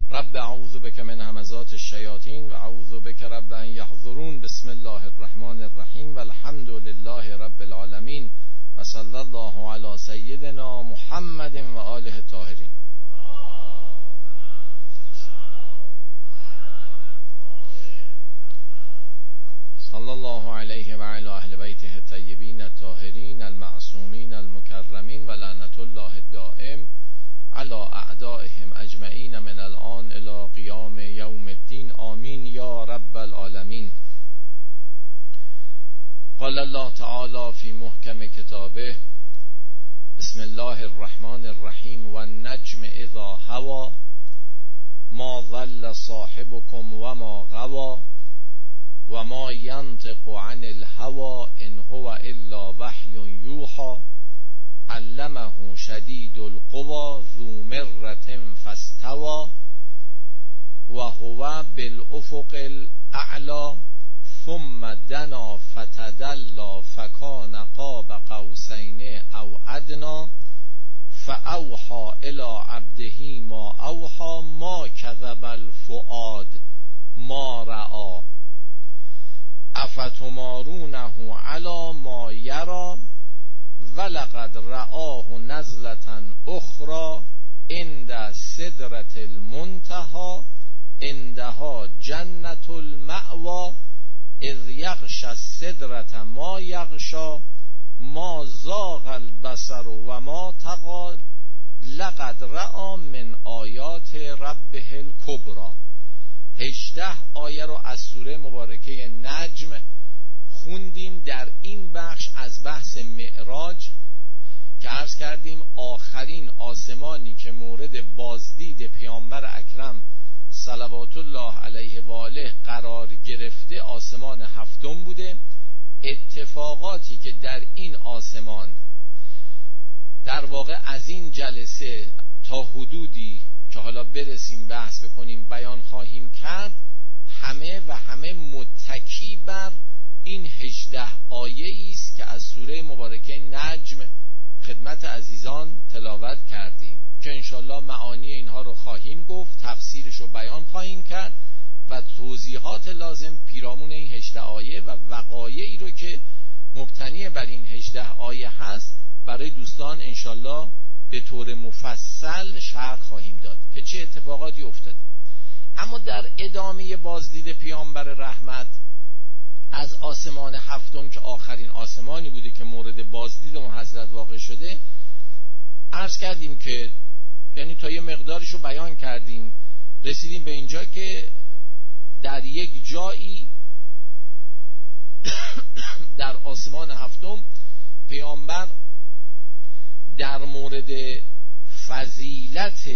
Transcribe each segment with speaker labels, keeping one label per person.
Speaker 1: رب اعوذ بک من همزات الشیاطین و اعوذ بک رب ان یحضرون. بسم الله الرحمن الرحیم و الحمد لله رب العالمین و صلی الله علی سیدنا محمد و آله الطاهرین. صلی الله علیه و علی اهل بیته الطیبین الطاهرین المعصومین المکرمین و لعنت الله الدائم علی اعدائهم اجمعین من الان الی قیام یوم الدین. آمین یا رب العالمین. قال الله تعالی فی محکم کتابه بسم الله الرحمن الرحیم و النجم اذا هوی ما ضل صاحبکم و ما غوی و ما ینطق عن الهوی ان هو الا وحی یوحی علمه شدید القوی ذو مرة فاستوی و هو بالافق الاعلی ثم دنا فتدلی فکان قاب قوسین او ادنی فاوحی الی عبده ما اوحی ما کذب الفؤاد ما رأی افتمارونه علی ما یری ولقد رآه نزلة اخرى عند سدرة المنتهى عندها جنة المأوى اذ یغشی السدرة ما یغشی ما زاغ البصر و ما طغی لقد رأى من آیات ربه الکبری. 18 آیه رو از سوره مبارکه نجم خوندیم در این بخش از بحث معراج که عرض کردیم آخرین آسمانی که مورد بازدید پیامبر اکرم صلوات الله علیه و آله قرار گرفته آسمان هفتم بوده. اتفاقاتی که در این آسمان در واقع از این جلسه تا حدودی که حالا برسیم بحث بکنیم بیان خواهیم کرد همه متکی بر این 18 آیه است که از سوره مبارکه نجم خدمت عزیزان تلاوت کردیم که انشالله معانی اینها رو خواهیم گفت، تفسیرش رو بیان خواهیم کرد و توضیحات لازم پیرامون این 18 آیه و وقایعی رو که مبتنی بر این 18 آیه هست برای دوستان انشالله به طور مفصل شرح خواهیم داد که چه اتفاقاتی افتاده. اما در ادامه بازدید پیامبر رحمت از آسمان هفتم که آخرین آسمانی بوده که مورد بازدید اون حضرت واقع شده عرض کردیم که یعنی تا یه مقدارش رو بیان کردیم، رسیدیم به اینجا که در یک جایی در آسمان هفتم پیامبر در مورد فضیلت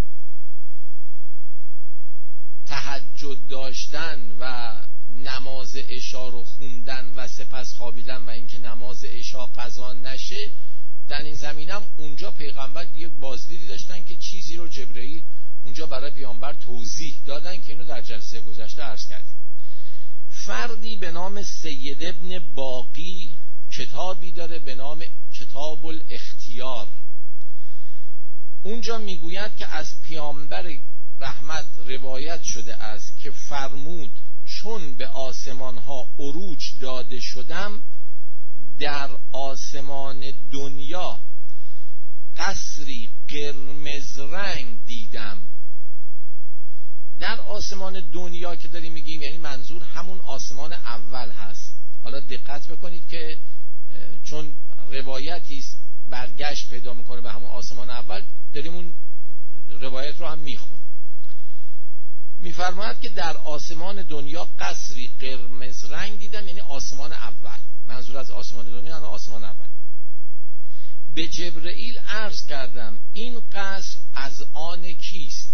Speaker 1: تهجد داشتن و نماز عشا رو خوندن و سپس خوابیدن و اینکه نماز عشا قضا نشه در این زمینم اونجا پیغمبر یک بازدیدی داشتن که چیزی رو جبرئیل اونجا برای پیامبر توضیح دادن که اینو در جلسه گذشته عرض کردیم. فردی به نام سید ابن باقی کتابی داره به نام کتاب الاختیار. اونجا میگوید که از پیامبر رحمت روایت شده است که فرمود چون به آسمان ها عروج داده شدم در آسمان دنیا قصری قرمز رنگ دیدم. در آسمان دنیا که داریم میگیم یعنی منظور همون آسمان اول هست. حالا دقت بکنید که چون روایتی برگشت پیدا میکنه به همون آسمان اول داریم اون روایت رو هم میخونیم. میفرماید که در آسمان دنیا قصری قرمز رنگ دیدم، یعنی آسمان اول. منظور از آسمان دنیا یعنی آسمان اول. به جبرئیل عرض کردم این قصر از آن کیست؟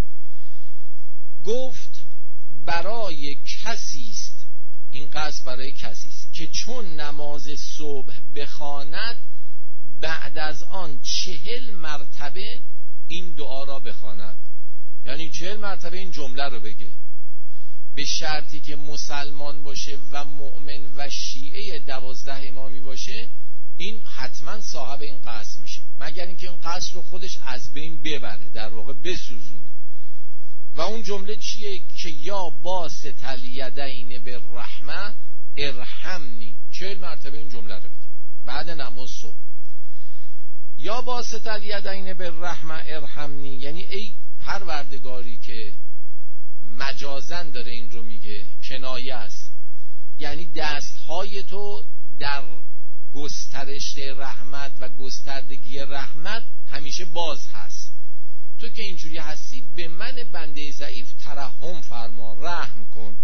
Speaker 1: گفت برای کسی است، این قصر برای کسی است که چون نماز صبح بخواند بعد از آن 40 مرتبه این دعا را بخواند. یعنی 40 مرتبه این جمله رو بگه، به شرطی که مسلمان باشه و مؤمن و شیعه 12 امامی باشه، این حتما صاحب این قصر میشه، مگر اینکه این قصر رو خودش از بین ببره، در واقع بسوزونه. و اون جمله چیه؟ که یا باسط الیدین بالرحمه ارحمنی. 40 مرتبه این جمله رو بگی بعد نماز صبح. یا باسط الیدین بالرحمه ارحمنی یعنی ای پروردگاری، که مجازن داره این رو میگه، کنایه است، یعنی دستهای تو در گسترش رحمت و گستردگی رحمت همیشه باز هست. تو که اینجوری هستی به من بنده ضعیف ترحم فرما، رحم کن.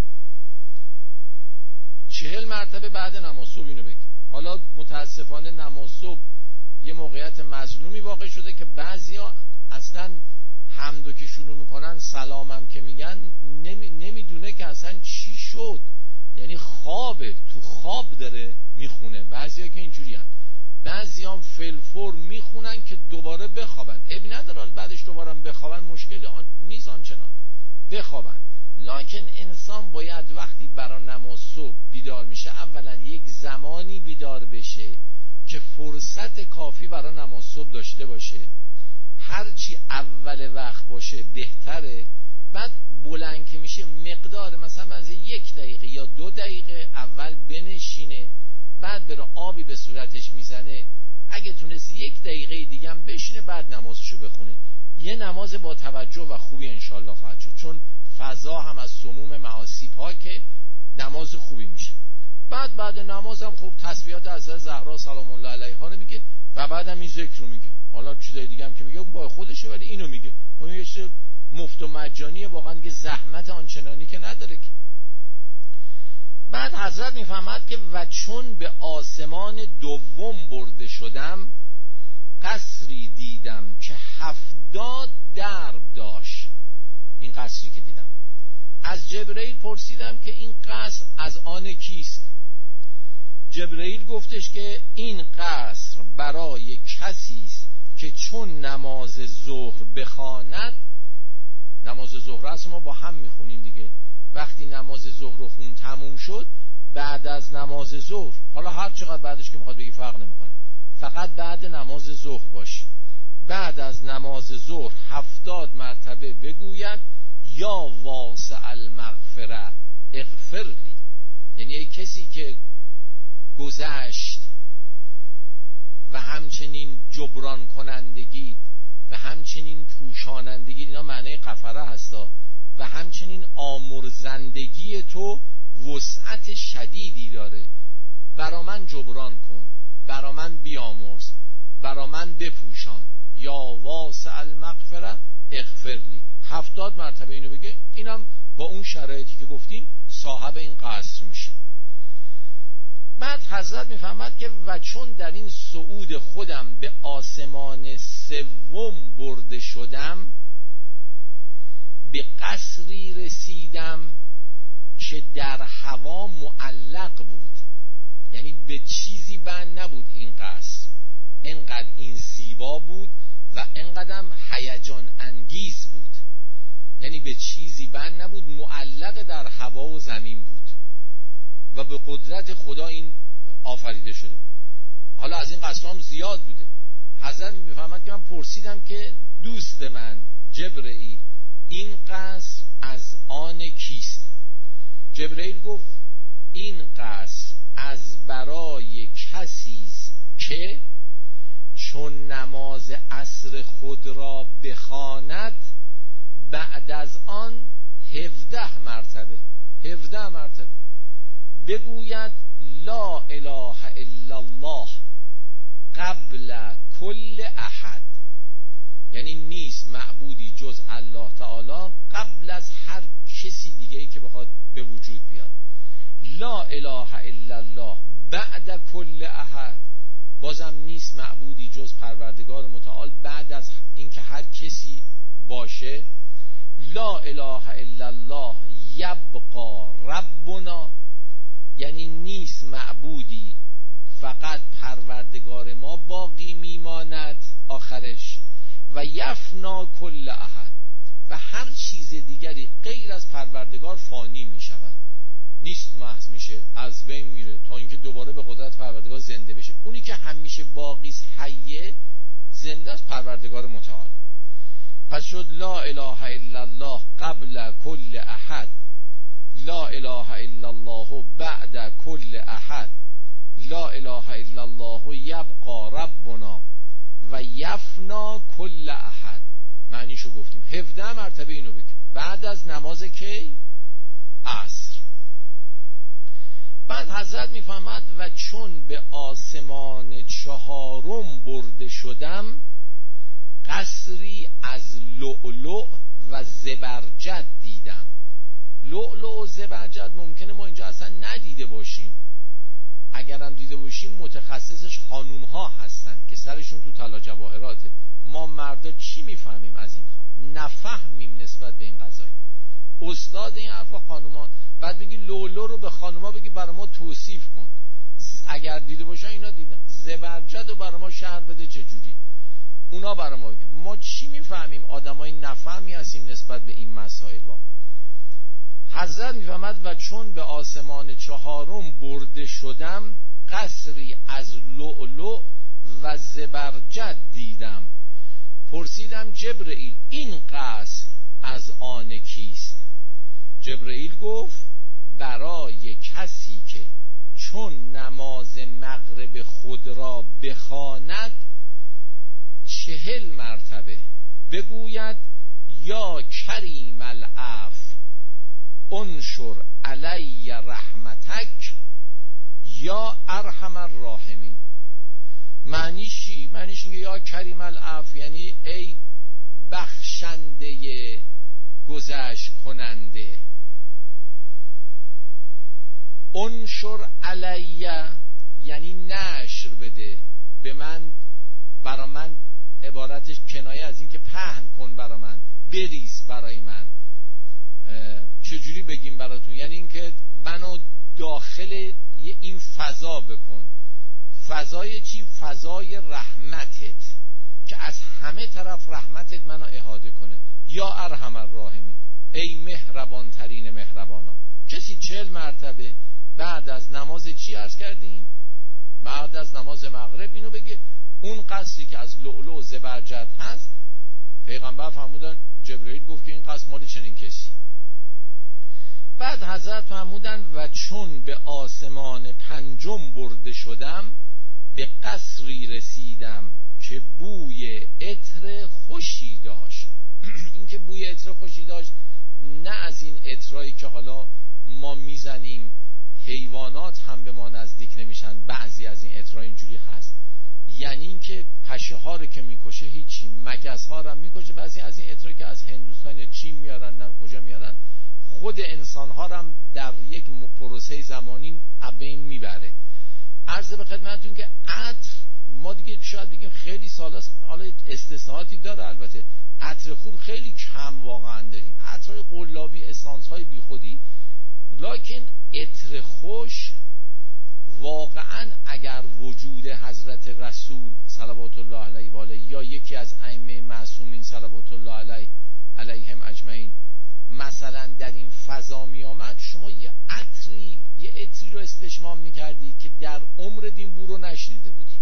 Speaker 1: 40 مرتبه بعد نماز صبح اینو بگی. حالا متاسفانه نماز صبح یه موقعیت مظلومی واقع شده که بعضیا اصلا حمدو که شروع میکنن سلامم که میگن نمیدونه که اصلا چی شد، یعنی خوابه، تو خواب داره میخونه. بعضیا که اینجوری هن، بعضیا هم فلفور میخونن که دوباره بخوابن. ابی نداره بعدش دوباره بخوابن، مشکلی نیست آنچنان بخوابن. لکن انسان باید وقتی برای نماز صبح بیدار میشه اولا یک زمانی بیدار بشه که فرصت کافی برای نماز صبح داشته باشه. هرچی اول وقت باشه بهتره. بعد بلند که میشه مقدار مثلا از 1 دقیقه یا 2 دقیقه اول بنشینه، بعد بره آبی به صورتش میزنه، اگه تونست 1 دقیقه دیگه هم بشینه، بعد نمازشو بخونه. یه نماز با توجه و خوبی انشالله خواهد شد، چون فضا هم از سموم معاصی پاکه، نماز خوبی میشه. بعد نماز هم خوب تسبیحات حضرت زهرا سلام الله علیها رو میگه و بعدم این ذکر رو میگه. حالا چیزای دیگه هم که میگه اون با خودشه، ولی اینو میگه. اون یه چیز مفت و مجانیه واقعا، که زحمت آنچنانی که نداره که. بعد حضرت میفهمد که و چون به آسمان دوم برده شدم قصری دیدم که 70 درب داشت. این قصری که دیدم، از جبرئیل پرسیدم که این قصر از آن کیست؟ جبرئیل گفتش که این قصر برای کسی است که چون نماز ظهر بخواند، نماز ظهر است ما با هم میخونیم دیگه، وقتی نماز ظهر رو خون تموم شد، بعد از نماز ظهر، حالا هر چقدر بعدش که میخواد بگی فرق نمیکنه، فقط بعد نماز ظهر باشه، بعد از نماز ظهر 70 مرتبه بگوید یا واسع المغفره اغفر لی، یعنی ای کسی که گذشت و همچنین جبران کنندگی و همچنین پوشانندگی، اینا معنی غفره هستا، و همچنین آمرزندگی تو وسعت شدیدی داره، برا من جبران کن، برا من بیامرز، برا من بپوشان، یا واسع المغفره اغفر لی. 70 مرتبه اینو بگه. اینم با اون شرایطی که گفتیم صاحب این قصر میشه. بعد حضرت میفهمد که و چون در این صعود خودم به آسمان سوم برده شدم، به قصری رسیدم که در هوا معلق بود، یعنی به چیزی بند نبود. این قصر انقدر این زیبا بود و انقدرم هیجان انگیز بود، یعنی به چیزی بند نبود، معلق در هوا و زمین بود و به قدرت خدا این آفریده شده بود. حالا از این قصرام زیاد بوده. حضرت میفهمد که من پرسیدم که دوست من جبرئیل، این قصر از آن کیست؟ جبرئیل گفت این قصر از برای کسی است که چون نماز عصر خود را بخواند، بعد از آن 17 مرتبه بگوید لا اله الا الله قبل کل احد، یعنی نیست معبودی جز الله تعالی قبل از هر کسی دیگه‌ای که بخواد به وجود بیاد. لا اله الا الله بعد کل احد، بازم نیست معبودی جز پروردگار متعال بعد از اینکه هر کسی باشه. لا اله الا الله یبقى ربنا، یعنی نیست معبودی فقط پروردگار ما باقی میماند آخرش. و یفنا کل احد، و هر چیز دیگری غیر از پروردگار فانی میشود، نیست، محض میشه، از بین میره تا اینکه دوباره به قدرت پروردگار زنده بشه. اونی که همیشه باقی است، حیه، زنده است، پروردگار متعال. پس شد لا اله الا الله قبل کل احد، لا اله الا الله بعد کل احد، لا اله الا الله یبقى ربنا و یفنا کل احد. معنیشو گفتیم. 17 مرتبه اینو بگیم بعد از نماز کی؟ عصر. بعد حضرت میفهمد و چون به آسمان 4 برده شدم قصری از لؤلؤ و زبرجد دیدم. لؤلؤ و زبرجد ممکنه ما اینجا اصلا ندیده باشیم، اگرم دیده باشیم متخصصش خانوم ها هستن که سرشون تو طلا جواهراته. ما مردا چی میفهمیم از اینها؟ نفهمیم نسبت به این قضایی. استاد این حرفا خانوما. بعد بگی لولو رو به خانوما بگی برای ما توصیف کن، اگر دیده باشن اینا دیدن. زبرجد رو برای ما شرح بده چجوری، اونا برای ما بگن. ما چی میفهمیم؟ آدمای نفهمی هستیم نسبت به این مسائل. حضرت میفهمد و چون به آسمان 4 برده شدم قصری از لؤلؤ و زبرجد دیدم. پرسیدم جبرئیل این قصر از آن کیست؟ جبرئیل گفت برای کسی که چون نماز مغرب خود را بخواند 40 مرتبه بگوید یا کریم العفو انشر علی رحمتک یا ارحم الراحمین. معنیش چی؟ معنیش اینه یا کریم العفو یعنی ای بخشنده گذشت کننده. انشر علی یعنی نشر بده به من، برا من عبارتش کنایه از این که پهن کن برا من، بریز برای من. چجوری بگیم براتون؟ یعنی این که منو داخل این فضا بکن. فضای چی؟ فضای رحمتت که از همه طرف رحمتت منو احاطه کنه. یا ارحم الراحمین ای مهربان ترین مهربانا. کسی 40 مرتبه بعد از نماز چی عرض کردیم؟ بعد از نماز مغرب اینو بگه. اون قصری که از لؤلؤ و زبرجد هست پیغمبر فرمودن، جبرئیل گفت که این قصر مال چنین کسی. بعد حضرت فرمودن و چون به آسمان 5 برده شدم به قصری رسیدم که بوی عطر خوشی داشت. این که بوی عطر خوشی داشت نه از این عطرایی که حالا ما میزنیم حیوانات هم به ما نزدیک نمیشن، بعضی از این عطرها اینجوری هست. یعنی این که پشه ها رو که میکشه هیچی، مگس ها رو هم میکشه. بعضی از این عطرها که از هندوستان یا چین میارن نه کجا میارن، خود انسان ها رو هم در یک پروسه زمانی ابین میبره. عرض به خدمتتون که عطر ما دیگه شاید بگیم خیلی سالاست، حالا استثناءاتی داره البته، عطر خوب خیلی کم واقعا داریم، عطرهای قلابی، اسانس های بی خودی. لکن عطر خوش واقعا اگر وجود حضرت رسول صلوات الله علیه و آله یا یکی از ائمه معصومین صلوات الله علیهم اجمعین مثلا در این فضا می آمد، شما یه عطری رو استشمام می کردی که در عمر دین بو رو نشنیده بودی.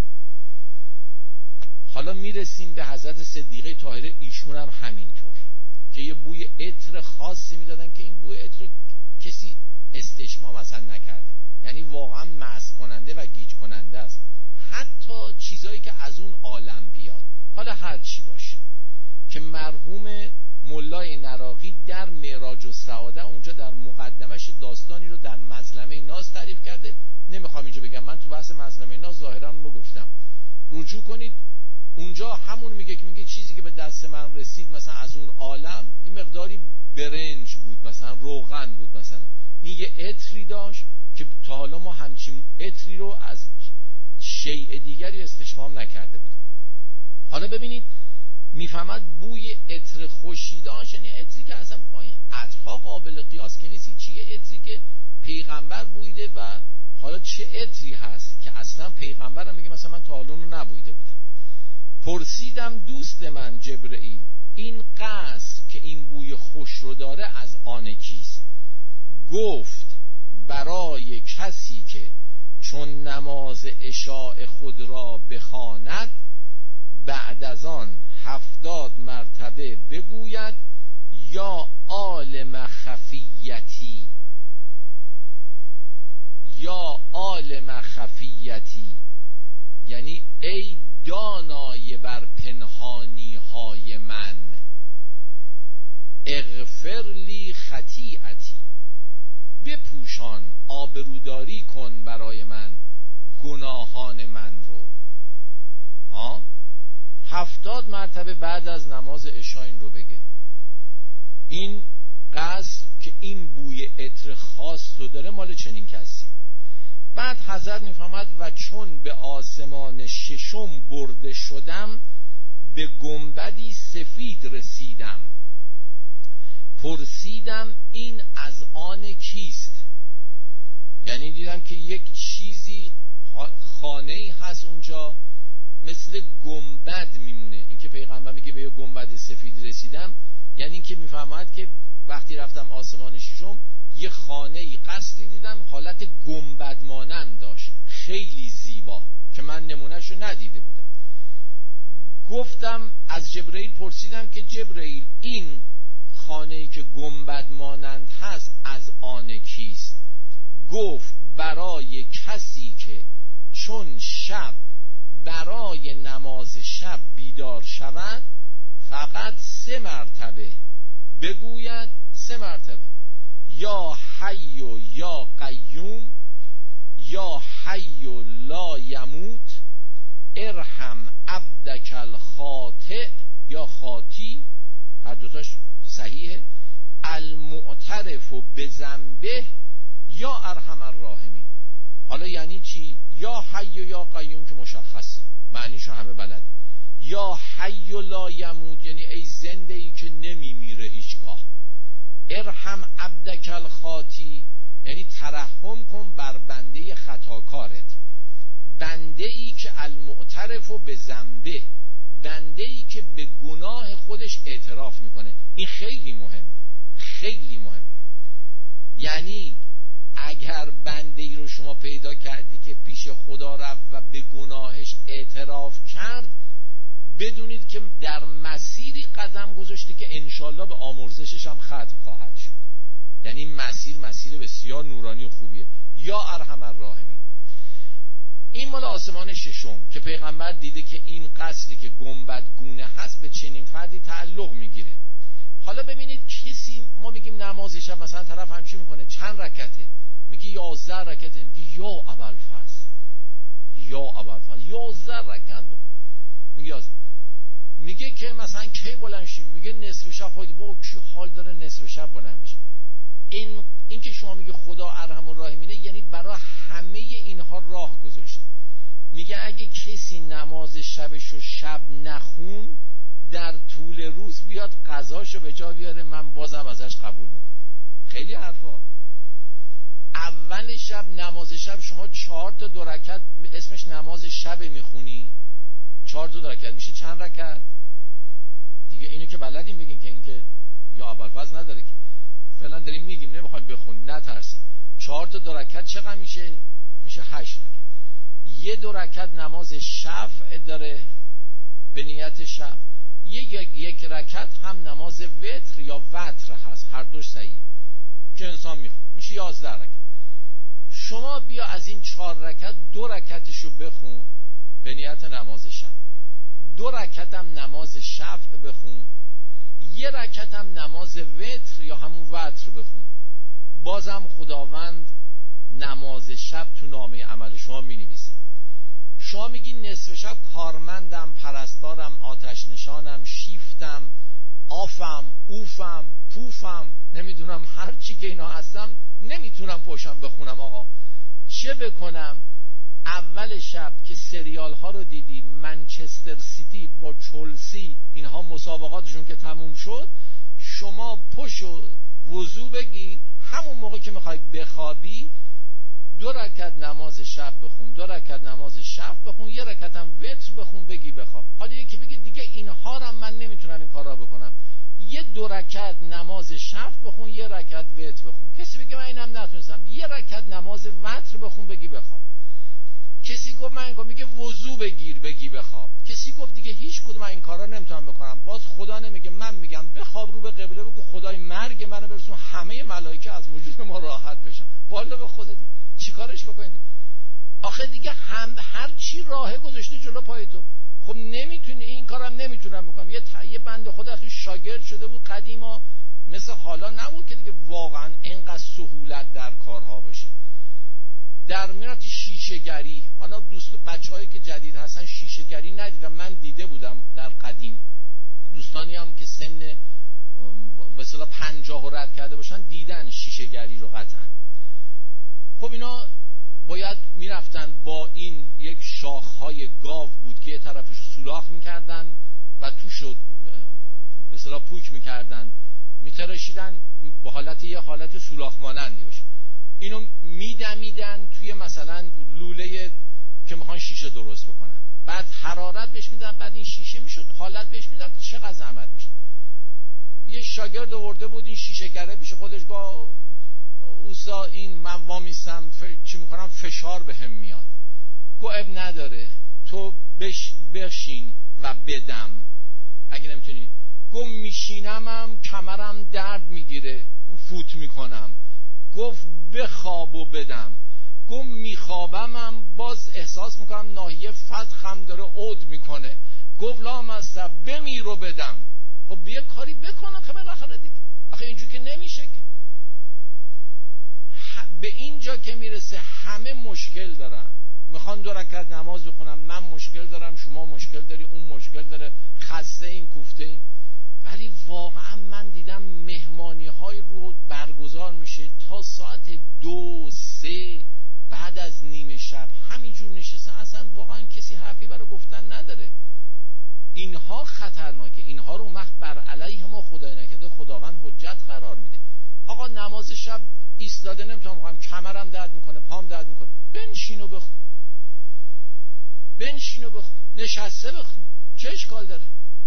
Speaker 1: حالا می رسیم به حضرت صدیقه طاهره، ایشون هم همینطور که یه بوی عطر خاصی می دادن که این بوی عطر کسی استشمام اصلا نکرده، یعنی واقعا مست کننده و گیج کننده است. حتی چیزایی که از اون عالم بیاد، حالا هر چی باشه، که مرحوم مولای نراقی در معراج السعاده اونجا در مقدمش داستانی رو در مظلمه ناز تعریف کرده. نمیخوام اینجا بگم، من تو بحث مظلمه ناز ظاهرا اون رو گفتم، رجوع کنید اونجا. همون میگه که میگه چیزی که به دست من رسید مثلا از اون عالم این مقداری برنج بود، مثلا روغن بود، مثلا این یه عطری داشت که تا حالا ما همچین عطری رو از شیء دیگری استشمام نکرده بود. حالا ببینید میفهمد بوی عطر خوشی داشت، یعنی عطری که اصلا با این عطرها قابل قیاس که نیست. چیه عطری که پیغمبر بویده و حالا چه عطری هست که اصلا پیغمبر هم میگه مثلا من تا حالا رو نبویده بودم. پرسیدم دوست من جبرئیل این قصر که این بوی خوش رو داره از آن کیست؟ گفت برای کسی که چون نماز عشاء خود را بخواند بعد از آن 70 مرتبه بگوید یا آل ای دانای بر پنهانی های من، اغفر لی خطیئتی، بپوشان، آبروداری کن برای من گناهان من رو. 70 مرتبه بعد از نماز عشا این رو بگه. این قصر که این بوی عطر خاص رو داره مال چنین کسی. بعد حضرت میفهمد و چون به آسمان ششم برده شدم، به گنبدی سفید رسیدم، پرسیدم این از آن کیست؟ یعنی دیدم که یک چیزی، خانه‌ای هست اونجا مثل گنبد میمونه. این که پیغمبر میگه به یه گنبد سفید رسیدم، یعنی این که میفهمد که وقتی رفتم آسمان ششم یه خانه‌ای قصری دیدم حالت گنبد مانند داشت، خیلی زیبا، که من نمونهشو ندیده بودم. گفتم از جبرئیل پرسیدم که جبرئیل این خانه‌ای که گنبد مانند هست از آن کیست؟ گفت برای کسی که چون شب برای نماز شب بیدار شود فقط 3 مرتبه بگوید، 3 مرتبه یا حی و یا قیوم یا حی و لا یموت ارحم عبدک الخاطئ یا خاطی، هر دوتاش صحیحه، المعترف بذنبه یا ارحم الراحمین. حالا یعنی چی؟ یا حی و یا قیوم که مشخص معنیشو همه بلدی. یا حی و لا یموت یعنی ای زنده ای که نمیمیره هیچگاه. ارحم عبدک الخاطی یعنی ترحم کن بر بنده خطاکارت، بنده ای که المعترف به ذنبه، بنده ای که به گناه خودش اعتراف میکنه. این خیلی مهمه، خیلی مهمه. یعنی اگر بنده ای رو شما پیدا کردی که پیش خدا رفت و به گناهش اعتراف کرد، بدونید که در مسیری قدم گذاشته که انشالله به آمرزشش هم ختم خواهد شد. یعنی مسیر بسیار نورانی و خوبیه. یا ارحم الراحمین. این مال آسمان ششم که پیغمبر دیده که این قصری که گنبد گونه هست به چنین فردی تعلق میگیره. حالا ببینید کسی، ما میگیم نماز شب مثلا طرف همچی میکنه چند رکعته، میگه 11 رکعته، میگه یا ابوالفضل، یا ابوالفضل 11 رکعت، میگه که مثلا کی بلند شیم، میگه نصف شب. خودی با کی حال داره نصف شب بلند بشه؟ این که شما میگه خدا ارحم الراحمینه یعنی برای همه اینها راه گذاشته. میگه اگه کسی نماز شبشو شب نخون، در طول روز بیاد قضاشو به جا بیاره، من بازم ازش قبول میکنم. خیلی حرفا. اول شب نماز شب شما 4 تا 2 رکعت اسمش نماز شب میخونی، 4 تا 2 رکعت میشه چند رکعت دیگه؟ اینو که بلدیم بگیم که این که یا ابوالفضل نداره که فعلا داریم میگیم، نمیخوایم بخونیم، نترسیم. 4 تا 2 رکعت چقدر میشه؟ میشه 8 رکعت. یه 2 رکعت نماز شفع داره به نیت شب، یک رکعت هم نماز وتر یا وتر هست، هر دوش صحیح که انسان میخونه، میشه 11 رکعت. شما بیا از این 4 رکعت 2 رکعتشو بخون به نیت نماز شب، 2 رکعت هم نماز شفع بخون، 1 رکعت هم نماز وتر یا همون وتر بخون. بازم خداوند نماز شب تو نامه عمل شما مینویسه. شما میگی نصف شب کارمندم، پرستارم، آتش نشانم، شیفتم، آفم، اوفم، پوفم، نمیدونم هر چی که اینا هستم، نمیتونم پشم بخونم. آقا چه بکنم؟ اول شب که سریال ها رو دیدی، منچستر سیتی با چلسی اینها مسابقاتشون که تموم شد، شما پشو وضو بگیر، همون موقع که میخوای بخوابی 2 رکعت نماز شب بخون، 2 رکعت نماز شب بخون، 1 رکعت هم وتر بخون، بگی بخواب. حالا یکی بگی دیگه اینها رو من نمیتونم این کارا بکنم، 2 رکعت نماز شب بخون، 1 رکعت وتر بخون. کسی بگه من اینم نتونستم، 1 رکعت نماز وتر بخون، بگی بخواب. کسی گفت من اینکار، میگه وضو بگیر بگی بخواب. کسی گفت دیگه هیچ کدوم این کارا نمیتونم بکنم، باز خدا نمیگه، من میگم بخواب، رو به قبله بگو خدای مرگ منو برسون، همه ملائکه از وجود ما راحت بشن. والا به خدا چیکارش بکنید؟ آخه دیگه هر چی راه گذاشته جلو پای تو. خب نمیتونی این کارم نمیتونم بکنم. یه بنده خدا تو شاگرد شده بود قدیما، مثل حالا نبود که دیگه واقعا اینقدر سهولت در کارها باشه. در میرفت شیشه‌گری. حالا بچه‌هایی که جدید هستن شیشه‌گری ندیدم، من دیده بودم در قدیم. دوستانی هم که سن به اصطلاح 50 رد کرده باشن دیدن شیشه‌گری رو قطعا. خب اینا باید میرفتن با این یک شاخهای گاو بود که یه طرفش رو سوراخ میکردن و توش رو به اصطلاح پوک میکردن، میتراشیدن با یه حالت سوراخ مانندی باشه. اینو میدمیدن توی مثلا لوله که میخوان شیشه درست بکنن، بعد حرارت بهش میدن، بعد این شیشه میشد، حالت بهش میدن. چقدر زحمت میشه. یه شاگرد آورده بود این شیشه گره پیش خودش، گفت اوسا این من وامیستم چی میکنم فشار بهم میاد. گفت اب نداره تو بشین و بدم اگه نمیتونی. گفت میشینمم کمرم درد میگیره فوت میکنم. گفت بخواب و بدم. گفت میخوابمم باز احساس میکنم ناحیه فتخم داره عود میکنه. گفت لامصب بمیر و بدم. خب بیا کاری بکنه که بالاخره دیگه. آخه اینجوری که نمیشه که. به اینجا که میرسه همه مشکل دارن، میخوان 2 رکعت نماز بخونم، من مشکل دارم، شما مشکل داری، اون مشکل داره، خسته این کوفته این. ولی واقعا من دیدم مهمانی های رو برگزار میشه تا ساعت 2-3 بعد از نیمه شب همینجور نشسته، اصلا واقعا کسی حرفی برای گفتن نداره. اینها خطرناکه. اینها رو وقت بر علیه ما خدای نکرده خداوند حجت قرار میده. آقا نماز شب ایستاده نمیتونم بخوام، کمرم درد میکنه، پام درد میکنه، بنشین و بخون، بنشین و بخون، نشسته بخون، چه اشکال داره؟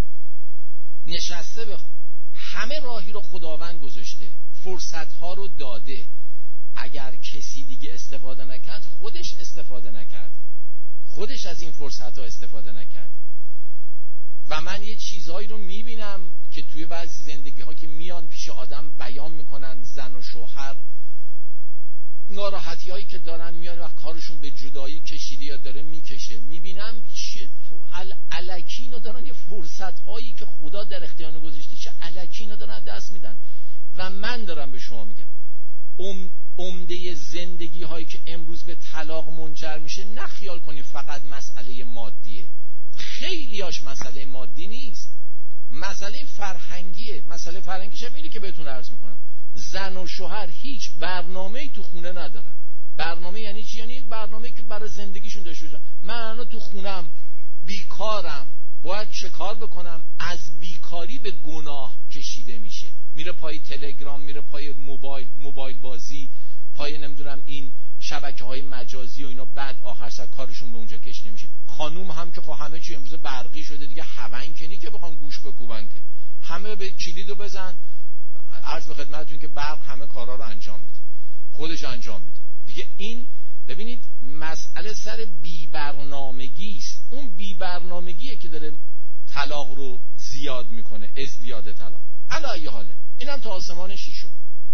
Speaker 1: نشسته بخون. همه راهی رو خداوند گذاشته، فرصت ها رو داده. اگر کسی دیگه استفاده نکرد، خودش استفاده نکرده، خودش از این فرصت ها استفاده نکرده. و من یه چیزهایی رو میبینم که توی بعضی زندگی ها که میان پیش آدم بیان میکنن، زن و شوهر ناراحتی هایی که دارن، میان وقت کارشون به جدایی کشیده یا داره میکشه، میبینم چه الکی اینا دارن یه فرصت هایی که خدا در اختیار گذاشته، چه الکی اینا دارن از دست میدن. و من دارم به شما میگم عمده زندگی هایی که امروز به طلاق منجر میشه، نخیال کنی فقط مسئله مادیه. خیلیاش مسئله مادی نیست، مسئله فرهنگیه. مسئله فرهنگیش هم اینه که بهتون عرض میکنم، زن و شوهر هیچ برنامه‌ای تو خونه ندارن. برنامه یعنی چی؟ یعنی یک برنامه‌ای که برای زندگیشون داشته باشن. من الان تو خونم بیکارم، باید چه کار بکنم؟ از بیکاری به گناه کشیده میشه، میره پای تلگرام، میره پای موبایل بازی، پای نمیدونم این شبکه‌های مجازی و اینا. بعد آخر سر کارشون به اونجا کش نمیشه. خانوم هم که خب همه چی امروز برقی شده دیگه، هون که نی که بخوان گوش بکوبن که، همه به کلیدو بزن. عرض به خدمتتون که برق همه کارا رو انجام میده، خودش انجام میده دیگه. این ببینید مسئله سر بی‌برنامگی است. اون بی‌برنامگیه که داره طلاق رو زیاد میکنه، ازدیاد طلاق. علی حاله اینم تا آسمان شیشم.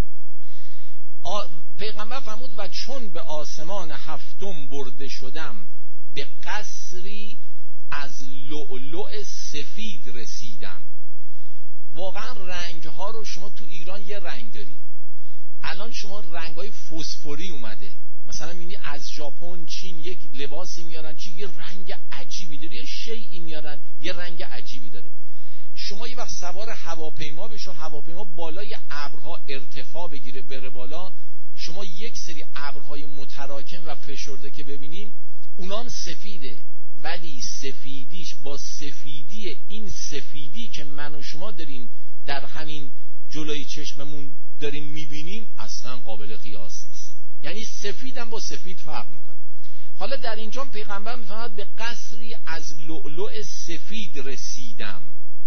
Speaker 1: پیغمبر فرمود و چون به آسمان هفتم برده شدم، به قصری از لؤلؤ سفید رسیدم. واقعا رنگ ها رو شما تو ایران یه رنگ داری، الان شما رنگ های فسفوری اومده، مثلا میبینی از ژاپن، چین یک لباسی میارن چی یه رنگ عجیبی داره، یه شیئی میارن یه رنگ عجیبی داره. شما یه وقت سوار هواپیما بشو، هواپیما بالای ابرها ارتفاع بگیره بره بالا، شما یک سری ابرهای متراکم و فشرده که ببینین، اونام سفیده، ولی سفیدیش با سفیدی این سفیدی که من و شما داریم در همین جلوی چشممون داریم میبینیم اصلا قابل قیاس نیست. یعنی سفیدم با سفید فرق میکنه. حالا در اینجا پیغمبر میفرماید به قصری از لؤلؤ سفید رسیدم.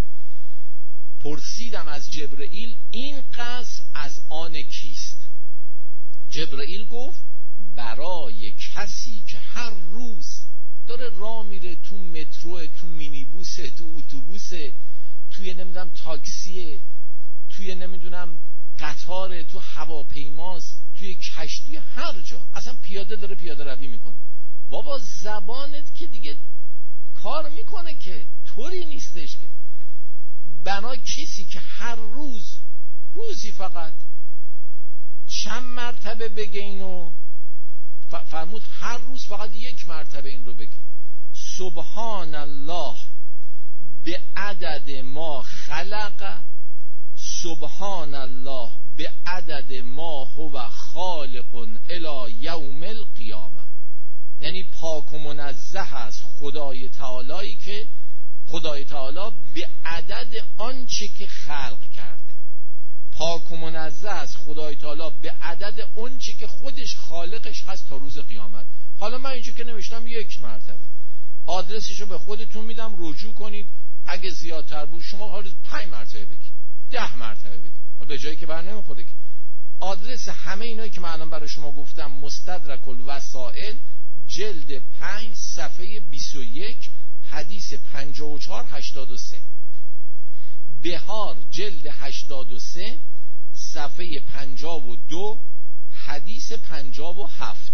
Speaker 1: پرسیدم از جبرئیل این قصر از آن کیست؟ جبرئیل گفت برای کسی که هر روز داره راه میره، تو مترو، تو مینیبوس، تو اتوبوس، توی نمیدونم تاکسی، توی نمیدونم قطار، تو هواپیماست، توی کشتی، هر جا، اصلا پیاده داره پیاده روی میکنه. بابا زبانت که دیگه کار میکنه که، طوری نیستش که بنا کسی که هر روزی فقط چند مرتبه بگه اینو، فرمود هر روز فقط یک مرتبه این رو بگه، سبحان الله به عدد ما خلق، سبحان الله به عدد ما هو خالق الی یوم القیامه. یعنی پاک و منزه است خدای تعالی که خدای تعالی به عدد آنچه که خلق کرده، پاک و منزه است خدای تعالی به عدد آنچه که خودش خالقش هست تا روز قیامت. حالا من اینجا که نوشتم یک مرتبه، آدرسشو به خودتون میدم، رجوع کنید. اگه زیادتر بود شما حالا 5 مرتبه بگید، 10 مرتبه بگید، به جایی که بر نمیخوره که. آدرس همه اینایی که من الان برای شما گفتم مستدرک الوسائل جلد 5 صفحه 21 حدیث 5483، بهار جلد 83 صفحه 52 حدیث 57.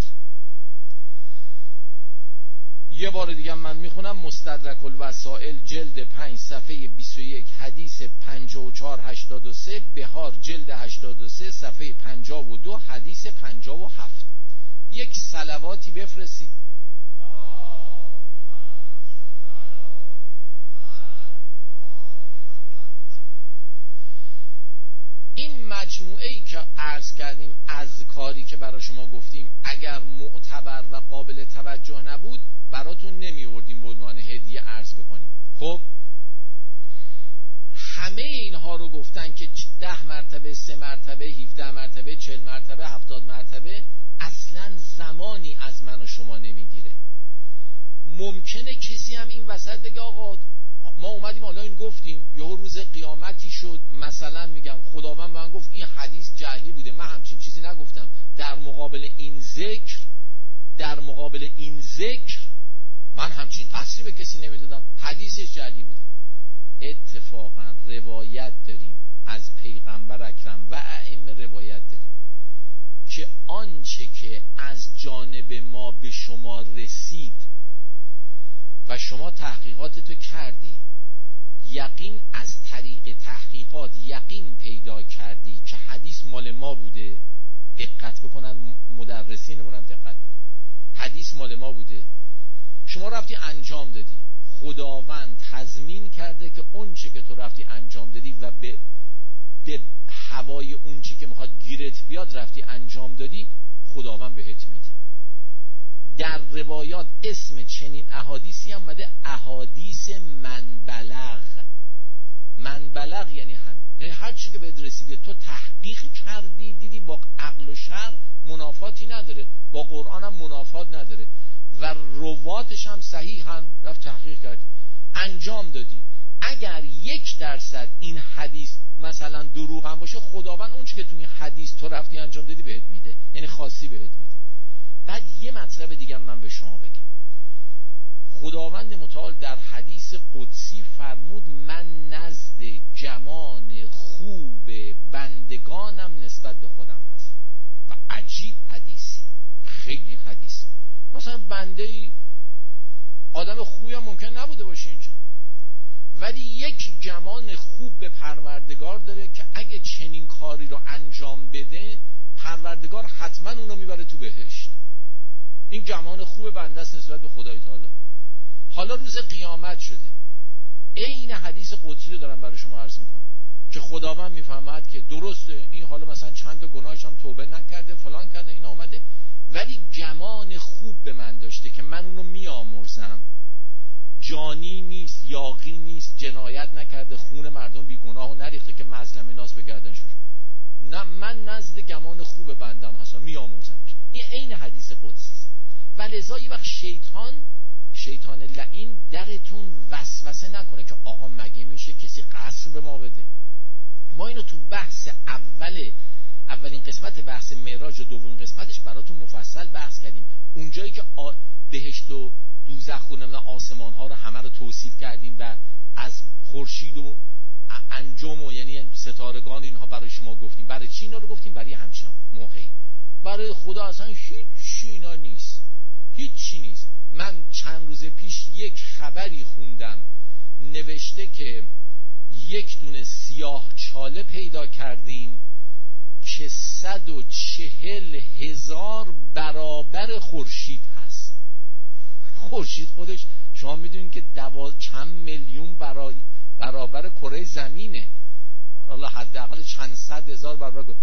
Speaker 1: یه بار دیگه من میخونم، مستدرک الوسائل جلد 5 صفحه 21 حدیث 5483، بهار جلد 83 صفحه 52 حدیث 57. یک صلواتی بفرستید. این مجموعه ای که عرض کردیم از کاری که برای شما گفتیم اگر معتبر و قابل توجه نبود براتون نمی آوردیم به عنوان هدیه عرض بکنیم. خب همه اینها رو گفتن که 10 مرتبه، 3 مرتبه، 17 مرتبه، 40 مرتبه، 70 مرتبه اصلا زمانی از من و شما نمیگیره. ممکنه کسی هم این وسط بگه آقا ما اومدیم حالا این گفتیم یهو روز قیامتی شد، مثلا میگم خداوند من گفت این حدیث جعلی بوده، من همچین چیزی نگفتم، در مقابل این ذکر من همچین قصری به کسی نمیدادم، حدیثش جعلی بوده. اتفاقا روایت داریم از پیغمبر اکرم و ائمه، روایت داریم که آنچه که از جانب ما به شما رسید و شما تحقیقاتتو کردی، یقین از طریق تحقیقات یقین پیدا کردی که حدیث مال ما بوده، دقت بکنن مدرسینمون هم دقت بکنن، حدیث مال ما بوده، شما رفتی انجام دادی، خداوند تضمین کرده که اون چه که تو رفتی انجام دادی و به هوای اون چه که میخواد گیرت بیاد رفتی انجام دادی، خداوند بهت میده. در روایات اسم چنین احادیثی هم مده احادیث من بلغ یعنی همین، یعنی هر چی که بهت رسیده تو تحقیق کردی، دیدی با عقل و شرع منافاتی نداره، با قرآن هم منافات نداره و رواتش هم صحیح هم، رفت تحقیق کردی انجام دادی. اگر 1% این حدیث مثلا دروغ هم باشه، خداوند اون چی که تو این حدیث تو رفتی انجام دادی بهت میده، یعنی خاصی بهت میده. بعد یه مطلب دیگه من به شما بگم، خداوند متعال در حدیث قدسی فرمود من نزد جمان خوب بندگانم نسبت به خودم هست. و عجیب حدیثی، خیلی حدیث. مثلا بنده آدم خوبی هم ممکن نبوده باشه اینجا، ولی یک گمان خوب به پروردگار داره که اگه چنین کاری رو انجام بده پروردگار حتما اونو میبره تو بهشت. این گمان خوب بنده است نسبت به خدای تعالی. حالا روز قیامت شده، عین حدیث قدسی رو دارم برای شما عرض میکنم که خداوند میفهمد که درسته این حالا مثلا چند تا گناهش هم توبه نکرده فلان کرده اینا اومده، ولی گمان خوب به من داشته که من اونو میامرزم، جانی نیست، یاغی نیست، جنایت نکرده، خون مردم بی گناهو نریخته که مظلم ناس به گردنش بشه، نه من نزد گمان خوب بندم هستم میامرزمش. این عین حدیث قدسی است. ولذا یه وقت شیطان لعین درتون وسوسه نکنه که آقا مگه میشه کسی قصر به ما بده. ما اینو تو بحث اولین قسمت بحث معراج و دومین قسمتش براتون مفصل بحث کردیم، اونجایی که بهشت و دوزخ و آسمان ها رو همه رو توصیف کردیم و از خورشید و انجم و یعنی ستارگان اینها برای شما گفتیم. برای چی اینا رو گفتیم؟ برای همچین موقعی. برای خدا اصلا هیچ اینا نیست، هیچ هیچی نیست. من چند روز پیش یک خبری خوندم نوشته که یک دونه سیاه چاله پیدا کردیم که 140,000 برابر خورشید هست. خورشید خودش شما میدونید که چند میلیون برابر کره زمینه، حالا حداقل چند صد هزار برابر،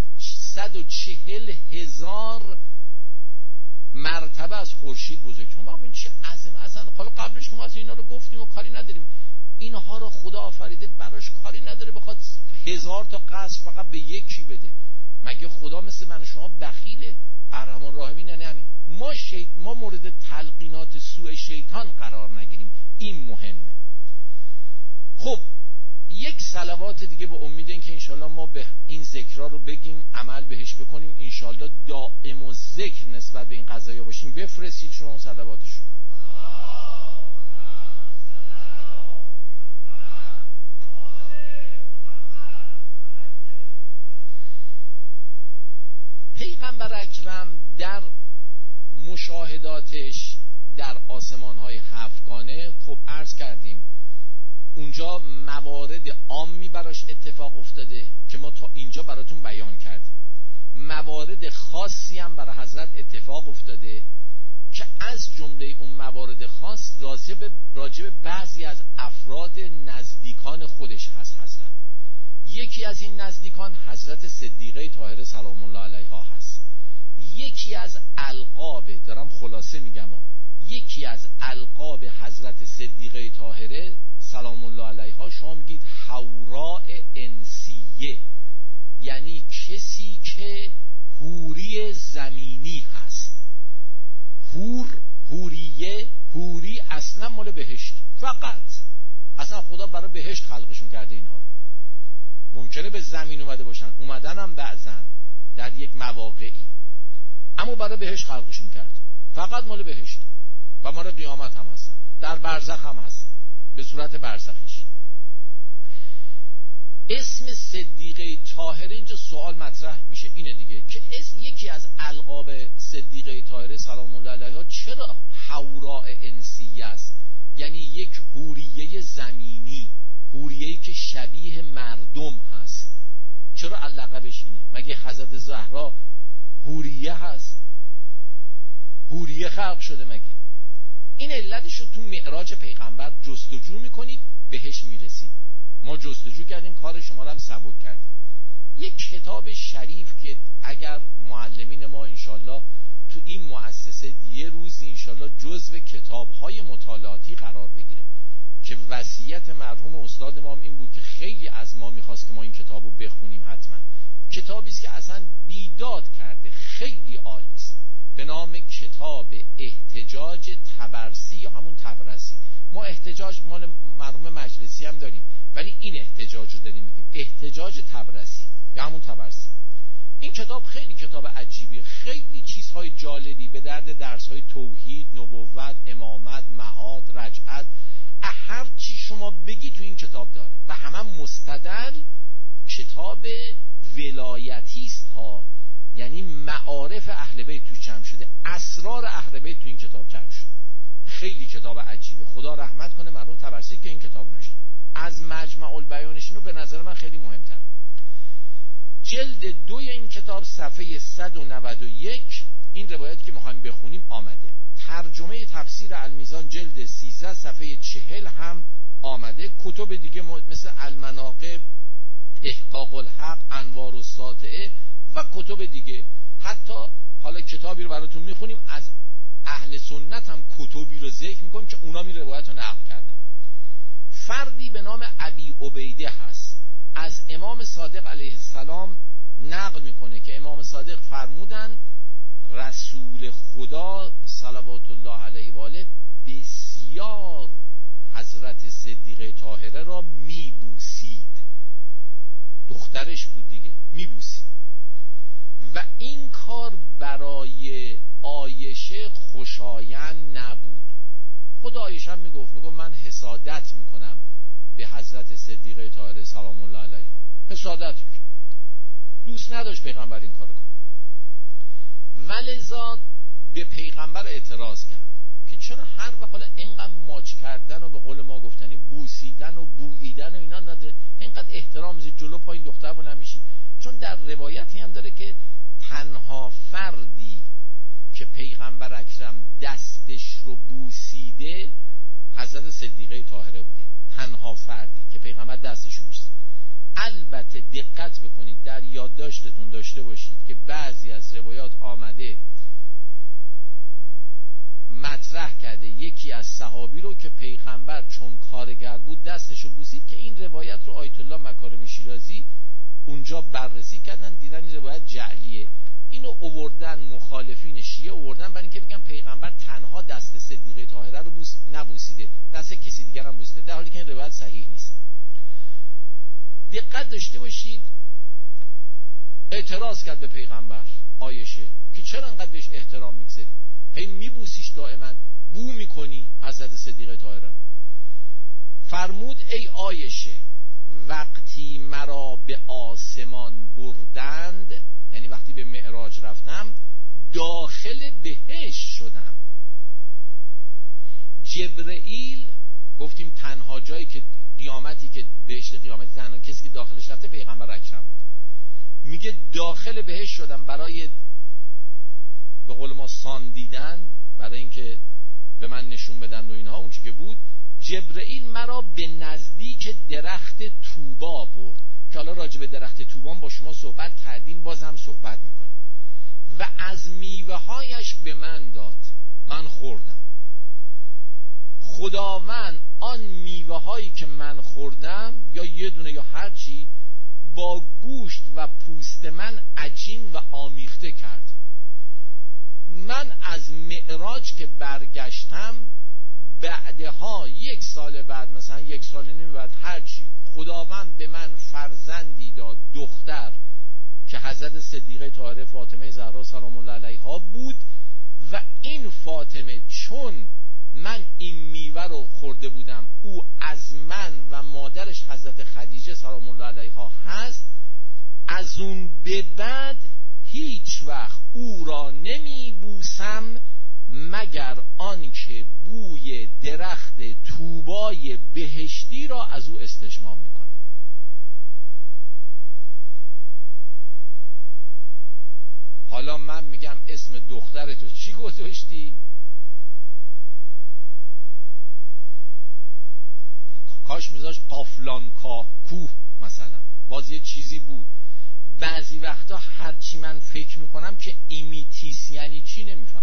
Speaker 1: 140,000 مرتبه از خورشید بزرگ. شما ببین چه عظمت. اصلا حالا قبلش که ما اینا رو گفتیم و کاری نداریم، اینها رو خدا آفریده، براش کاری نداره بخواد 1000 تا قصر فقط به یکی بده. مگه خدا مثل من و شما بخیله؟ ارحم الراحمین یعنی همین. ما مورد تلقینات سوء شیطان قرار نگیریم، این مهمه. خب یک صلوات دیگه به امید این که انشالله ما به این ذکرها رو بگیم، عمل بهش بکنیم، انشالله دائم و ذکر نسبت به این قضایا باشیم. بفرستید شما صلواتشو. پیغمبر اکرم در مشاهداتش در آسمان‌های هفتگانه، خب عرض کردیم اونجا موارد عامی براش اتفاق افتاده که ما تا اینجا براتون بیان کردیم. موارد خاصی هم برای حضرت اتفاق افتاده که از جمله اون موارد خاص راجب بعضی از افراد نزدیکان خودش هست حضرت. یکی از این نزدیکان حضرت صدیقه طاهره سلام الله علیها هست. یکی از القاب، دارم خلاصه میگم، یکی از القاب حضرت صدیقه طاهره سلام الله علیها شما میگید حوراء انسیه، یعنی کسی که حوری زمینی هست. حوری اصلا مال بهشت، فقط اصلا خدا برای بهشت خلقشون کرده اینها رو. ممکنه به زمین اومدن هم بعضن در یک مواقعی، اما برای بهشت خلقشون کرد، فقط مال بهشت و مال قیامت هم هستن، در برزخ هم هست به صورت برزخیش. اسم صدیقه طاهره اینجا سوال مطرح میشه اینه دیگه که یکی از القاب صدیقه طاهره سلام الله علیها چرا حوراء انسیه است؟ یعنی یک حوریه زمینی، حوریه‌ای که شبیه مردم هست. چرا لقبش اینه؟ مگه حضرت زهرا حوریه هست؟ حوریه خلق شده مگه؟ این علتش رو تو معراج پیغمبر جستجو میکنید بهش میرسید. ما جستجو کردیم، کار شما رو هم سبک کردیم. یک کتاب شریف که اگر معلمین ما انشالله تو این مؤسسه یه روز انشالله جزو کتاب‌های مطالعاتی قرار بگیره، که وصیت مرحوم استاد ما هم این بود که خیلی از ما میخواست که ما این کتابو بخونیم. حتما کتابی است که اصلا بیداد کرده، خیلی عالی است، به نام کتاب احتجاج طبرسی یا همون طبرسی. ما احتجاج مال مرحوم مجلسی هم داریم، ولی این احتجاج رو داریم میگیم احتجاج طبرسی یا همون طبرسی. این کتاب خیلی کتاب عجیبیه، خیلی چیزهای جالبی به درد درسهای توحید، نبوت، امامت، معاد، رجعت، هر چی شما بگی تو این کتاب داره و همه مستدل. کتاب ولایتی است ها، یعنی معارف اهل بیت توش جمع شده، اسرار اهل بیت تو این کتاب جمع شده. خیلی کتاب عجیبه. خدا رحمت کنه مرحوم طبرسی که این کتاب نوشت. از مجمع البیانش اینو به نظر من خیلی مهمتر. جلد 2 این کتاب صفحه 191 این روایت که می‌خوایم بخونیم آمده. ترجمه تفسیر المیزان جلد 13 صفحه 40 هم آمده. کتب دیگه مثل المناقب، احقاق الحق، انوار الساطعه و کتب دیگه. حتی حالا کتابی رو براتون میخونیم از اهل سنت هم کتبی رو ذکر میکنیم که اونا می روایت رو نقل کردن. فردی به نام ابی عبیده هست، از امام صادق علیه السلام نقل میکنه که امام صادق فرمودن رسول خدا صلوات الله علیه و آله بسیار حضرت صدیقه طاهره را میبوسید. دخترش بود دیگه، میبوسید. و این کار برای عایشه خوشایند نبود. خود عایشه هم میگفت من حسادت میکنم به حضرت صدیقه طاهره سلام الله علیها، حسادت میکنم. دوست نداشت پیغمبر این کارو کنه، ولذا به پیغمبر اعتراض کرد. چرا هر وقت حالا اینقدر ماچ کردن و به قول ما گفتنی بوسیدن و بوییدن و اینا نداره، اینقدر احترام میذاری جلو پای این دختر بلند میشی؟ چون در روایتی هم داره که تنها فردی که پیغمبر اکرم دستش رو بوسیده حضرت صدیقه طاهره بوده، تنها فردی که پیغمبر دستش رو بوسید. البته دقت بکنید، در یادداشتتون داشته باشید که بعضی از روایات آمده مطرح کرده یکی از صحابی رو که پیغمبر چون کارگر بود دستش رو بوسید، که این روایت رو آیت الله مکارم شیرازی اونجا بررسی کردن، دیدن این روایت جعلیه. اینو آوردن مخالفین شیعه آوردن برای اینکه بگن پیغمبر تنها دست صدیقه طاهره رو نبوسیده، دست کسی دیگر هم بوسیده، در حالی که این روایت صحیح نیست. دقت داشته باشید، اعتراض کرد به پیغمبر عایشه که چرا انقدر بهش احترام میگذاری، هی میبوسیش دائما، بو میکنی حضرت صدیقه طاهره. فرمود ای عایشه وقتی مرا به آسمان بردند، یعنی وقتی به معراج رفتم، داخل بهشت شدم. جبرئیل گفتیم تنها جایی که قیامتی که بهشت قیامتی تنها کسی که داخلش رفته پیغمبر اکرم بود. میگه داخل بهشت شدم برای به قول ما ساندیدن، برای اینکه به من نشون بدن و اینها اون چی که بود. جبرئیل مرا به نزدیک درخت طوبا برد که حالا راجع به درخت طوبا با شما صحبت کردیم، بازم صحبت میکنیم. و از میوه هایش به من داد، من خوردم. خداوند آن میوه هایی که من خوردم، یا یه دونه یا هر چی، با گوشت و پوست من عجین و آمیخته کرد. من از معراج که برگشتم، بعدها 1 سال بعد، مثلا 1 سال و نیم بعد، هرچی، خداوند به من فرزندی داد، دختر، که حضرت صدیقه طاهره فاطمه زهرا سلام الله علیها بود. و این فاطمه چون من این میوه رو خورده بودم، او از من و مادرش حضرت خدیجه سلام الله علیها هست، از اون به بعد هیچ وقت او را نمی بوسم مگر آنکه بوی درخت طوبای بهشتی را از او استشمام میکنم. حالا من میگم اسم دخترتو چی گذاشتی؟ کاش میذاش قافلانکا کوه مثلا، باز یه چیزی بود. بعضی وقتا هرچی من فکر میکنم که ایمیتیس یعنی چی نمیفهمم،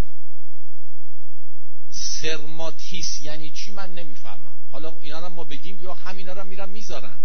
Speaker 1: سرماتیس یعنی چی من نمیفهمم. حالا اینا رو ما بگیم یا همینا رو میرن میذارن.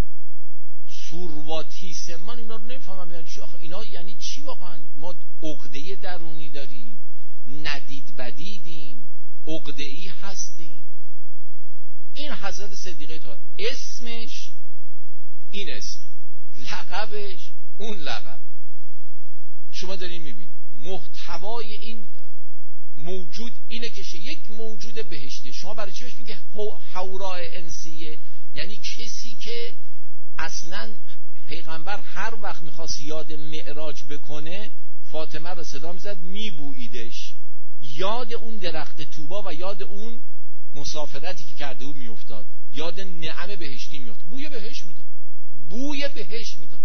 Speaker 1: سورواتیس من اینا رو نمیفهمم یعنی چی. آخه اینا یعنی چی واقعا؟ ما عقده درونی داریم، ندید بدیدیم، عقده‌ای هستیم. این حضرت صدیقه طاهره اسمش این اسم، لقبش اون لقب. شما دارین میبینید محتوای این موجود اینه که یک موجود بهشتی. شما برای چی بهش میگه حوراء انسیه؟ یعنی کسی که اصلا پیغمبر هر وقت میخواست یاد معراج بکنه، فاطمه رو صدا میزد میبوییدش، یاد اون درخت طوبا و یاد اون مسافرتی که کرده بود میافتاد، یاد نعم بهشتی میافتاد، بوی بهشت میداد، بوی بهشت میداد.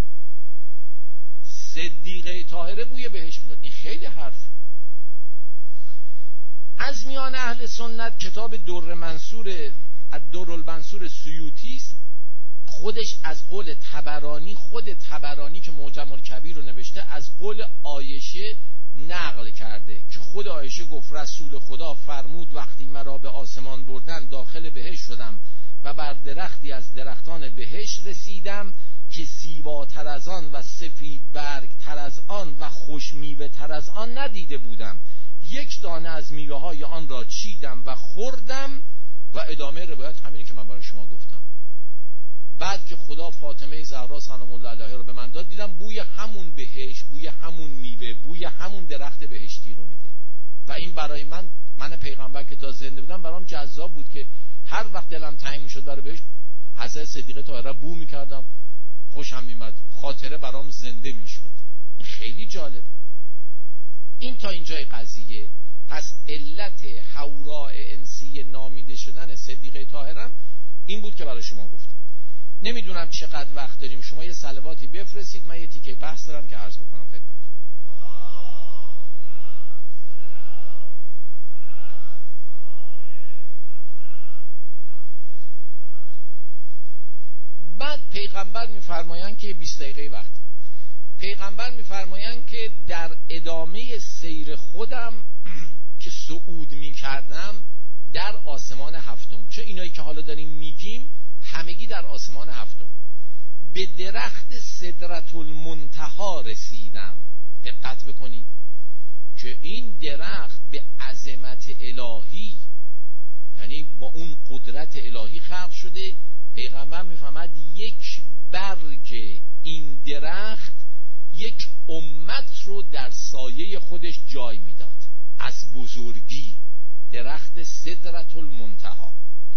Speaker 1: صدیقه طاهره بوی بهشت میداد. این خیلی حرف. از میان اهل سنت کتاب الدرالمنصور سیوطی است، خودش از قول طبرانی، خود طبرانی که معجم الکبیر رو نوشته، از قول عایشه نقل کرده که خود عایشه گفت رسول خدا فرمود وقتی مرا به آسمان بردن داخل بهشت شدم و بر درختی از درختان بهشت رسیدم که زیباتر از آن و سفید برگ تر از آن و خوش میوه تر از آن ندیده بودم. 1 دانه از میوه های آن را چیدم و خوردم. و ادامه روایت همینی که من برای شما گفتم. بعد که خدا فاطمه زهرا سلام الله علیها رو به من داد، دیدم بوی همون بهشت، بوی همون میوه، بوی همون درخت بهشتی رو میده. و این برای من پیغمبر که تا زنده بودم برام جذاب بود که هر وقت دلم تنگ میشد برای بهشت، حضرت صدیقه طاهره بو میکردم، خوشم میمد، خاطره برام زنده میشد. خیلی جالب. این تا اینجای قضیه. پس علت حوراء انسیه نامیده شدن صدیقه طاهرم این بود که برای شما گفتم. نمیدونم چقدر وقت داریم، شما یه صلواتی بفرستید، من یه تیکه بحث دارم که عرض بکنم خدمت. بعد پیغمبر میفرمایند که 20 دقیقه وقت، پیغمبر میفرمایند که در ادامه سیر خودم که صعود میکردم در آسمان هفتم، چون اینایی که حالا داریم میگیم همگی در آسمان هفتم، به درخت سدرة المنتهی رسیدم. دقت بکنید که این درخت به عظمت الهی، یعنی با اون قدرت الهی خلق شده. پیغمبر میفهمد یک برگ این درخت یک امت رو در سایه خودش جای میداد از بزرگی. درخت سدرة المنتهی.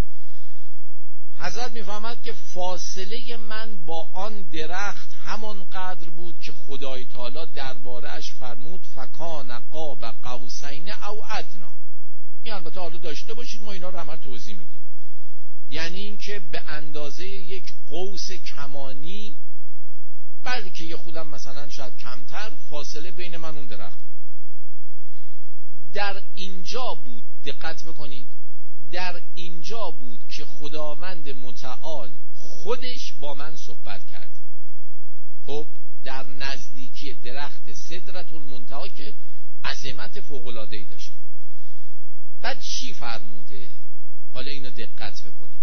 Speaker 1: حضرت میفهمد که فاصله من با آن درخت همان قدر بود که خدای تعالی درباره اش فرمود فکان قاب قوسین او ادنا. این البته حالا داشته باشید، ما اینا رو همه توضیح میدیم. یعنی این که به اندازه یک قوس کمانی، بلکه یه خودم مثلا شاید کمتر، فاصله بین من اون درخت. در اینجا بود، دقت بکنید، در اینجا بود که خداوند متعال خودش با من صحبت کرد. خب در نزدیکی درخت سدرة المنتهی که عظمت فوق‌العاده‌ای داشت. بعد چی فرموده؟ حالا اینو دقت بکنید.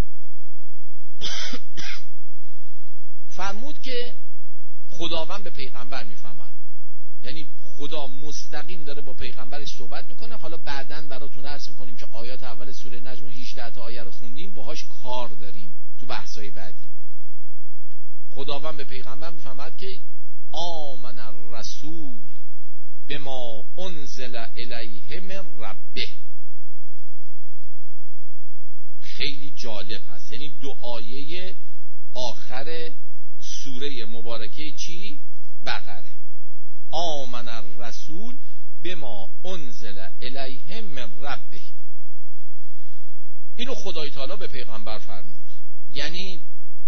Speaker 1: فرمود که خداوند به پیغمبر میفهمد، یعنی خدا مستقیم داره با پیغمبرش صحبت میکنه. حالا بعداً براتون عرض میکنیم که آیات اول سوره نجم 18 تا آیه رو خوندیم، باهاش کار داریم تو بحث‌های بعدی. خداوند به پیغمبر میفهمد که آمن الرسول بما انزل الیه من ربه. خیلی جالب هست، یعنی دو آیه آخر سوره مبارکه چی؟ بقره. آمن الرسول بما انزل الیه من ربه. اینو خدای تعالی به پیغمبر فرمود، یعنی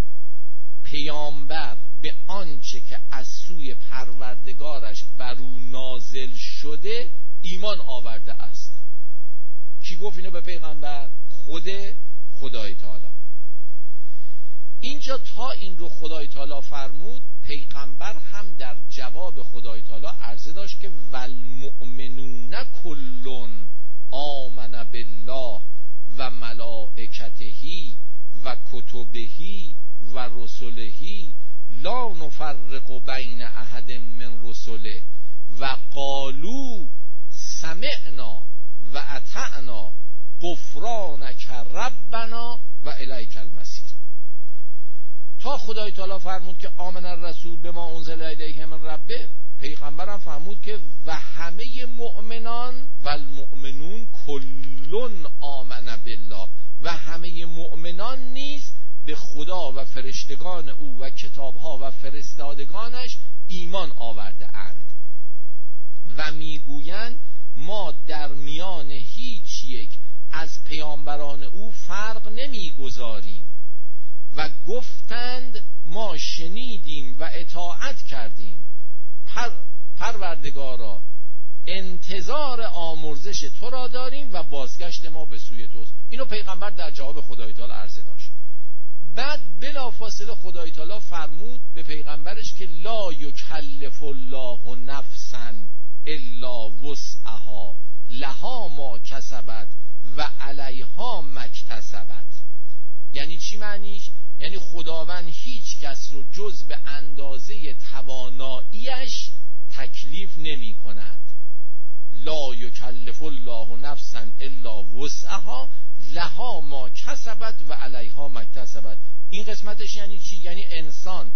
Speaker 1: پیامبر به آنچه که از سوی پروردگارش بر او نازل شده ایمان آورده است. کی گفت اینو به پیغمبر؟ خود خدای تعالی. اینجا تا این رو خدای تعالی فرمود، پیغمبر هم در جواب خدای تعالی عرضه داشت که والمؤمنون کلون آمن بالله و ملائکته و کتبه و رسله لا نفرق بین احد من رسله و قالوا سمعنا و اطعنا غفرانک ربنا و الیک المصیر. تا خدای تعالی فرمود که آمن الرسول بما انزل الیه من ربه، پیغمبرم فرمود که و همه مؤمنان و المؤمنون کلون آمن بالله، و همه مؤمنان نیز به خدا و فرشتگان او و کتابها و فرستادگانش ایمان آورده اند و میگویند ما در میان هیچ یک از پیامبران او فرق نمیگذاریم و گفتند ما شنیدیم و اطاعت کردیم. پروردگارا انتظار آمرزش تو را داریم و بازگشت ما به سوی توست. اینو پیغمبر در جواب خدای تعالی عرضه داشت. بعد بلافاصله خدای تعالی فرمود به پیغمبرش که لا یکلف الله نفسا الا وسعها لها ما کسبت و علیها ما اکتسبت. یعنی چی معنیش؟ یعنی خداوند هیچ کس رو جز به اندازه تواناییش تکلیف نمی کند. لا یکلف الله نفسا الا وسعها لها ما کسبت و علیها ما اکتسبت. این قسمتش یعنی چی؟ یعنی انسان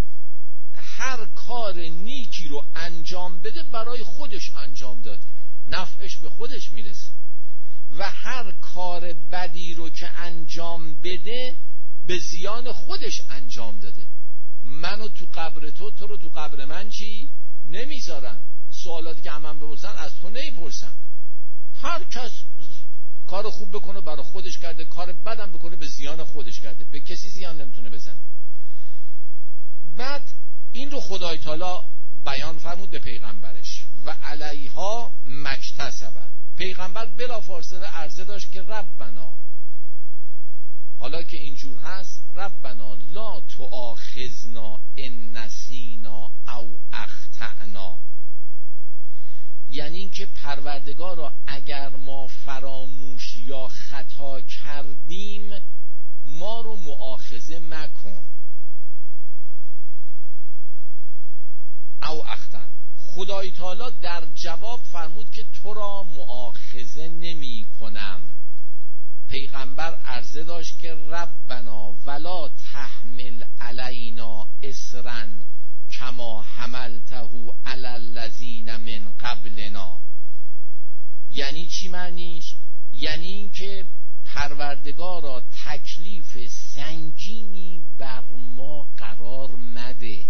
Speaker 1: هر کار نیکی رو انجام بده برای خودش انجام داده، نفعش به خودش میرسه، و هر کار بدی رو که انجام بده به زیان خودش انجام داده. منو تو قبر تو رو تو قبر من چی؟ نمیذارن. سوالاتی که من بپرسن از تو نمیپرسن. هر کس کار خوب بکنه برای خودش کرده، کار بدم بکنه به زیان خودش کرده، به کسی زیان نمیتونه بزنه. بعد این رو خدای تعالی بیان فرمود به پیغمبرش و علیها مکتسبت. پیغمبر بلافاصله عرضه داشت که ربنا، حالا که اینجور هست، ربنا لا تؤاخذنا ان نسینا او اخطأنا، یعنی این که پروردگارا اگر ما فراموش یا خطا کردیم ما رو مؤاخذه مکن. او اخطأنا، خدای تعالی در جواب فرمود که تو را مؤاخذه نمی کنم. پیغمبر عرضه داشت که ربنا ولا تحمل علینا اصرا کما حملته علی الذین من قبلنا. یعنی چی معنیش؟ یعنی این که پروردگارا تکلیف سنگینی بر ما قرار مده،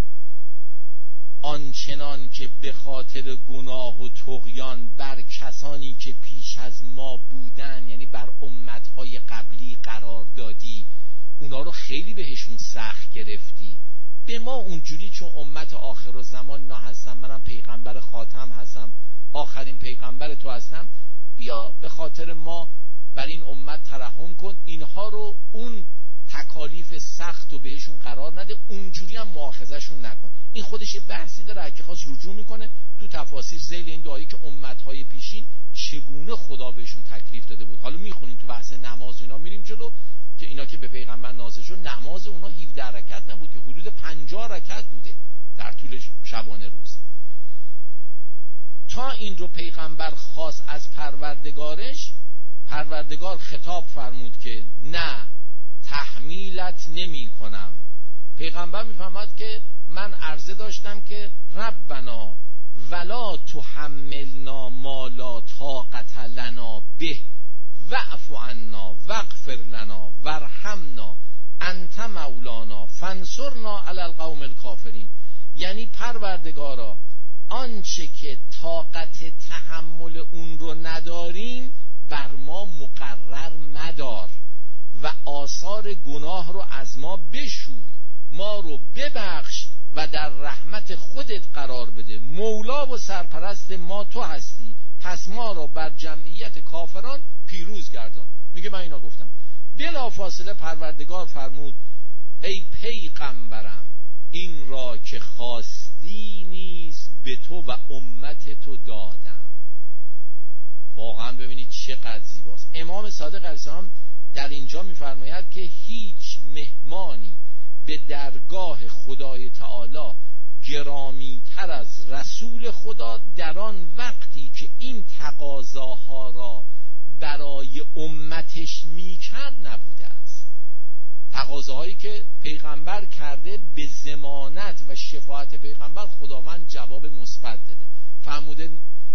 Speaker 1: آنچنان که به خاطر گناه و طغیان بر کسانی که پیش از ما بودن، یعنی بر امتهای قبلی قرار دادی، اونا رو خیلی بهشون سخت گرفتی. به ما اونجوری چون امت آخر الزمان اینا هستم، منم پیغمبر خاتم هستم، آخرین پیغمبر تو هستم، بیا به خاطر ما بر این امت ترحم کن، اینها رو اون تکالیف سخت و بهشون قرار نده، اونجوری هم مؤاخذهشون نکن. این خودش یه بحثی داره، اگه خواست رجوع میکنه تو تفاسیر ذیل این دعایی که امتهای پیشین چگونه خدا بهشون تکلیف داده بود. حالا میخونیم تو بحث نماز اینا میریم جلو که اینا که به پیغمبر نازل شد نماز اونا 17 رکعت نبود که حدود 50 رکعت بوده در طول شبانه روز. تا این رو پیغمبر خواست از پروردگارش، پروردگار خطاب فرمود که نه، تحمیلت نمی کنم. پیغمبر میفهمد که من عرضه داشتم که ربنا ولا تحملنا ما لا طاقت لنا به واعف عنا واغفر لنا وارحمنا انت مولانا فانصرنا علی القوم الکافرین. یعنی پروردگارا آنچه که طاقت تحمل اون رو نداریم بر ما مقرر مدار و آثار گناه رو از ما بشوی، ما رو ببخش و در رحمت خودت قرار بده. مولا و سرپرست ما تو هستی، پس ما رو بر جمعیت کافران پیروز گردان. میگه من اینا گفتم. بلافاصله پروردگار فرمود ای پیغمبرم این را که خواستی نیز به تو و امت تو دادم. واقعا ببینید چقدر زیباست. امام صادق علیه السلام در اینجا میفرماید که هیچ مهمانی به درگاه خدای تعالی گرامی تر از رسول خدا در آن وقتی که این تقاضاها را برای امتش میکرد نبوده است. تقاضاهایی که پیغمبر کرده به ضمانت و شفاعت پیغمبر خداوند جواب مثبت داده. فرموده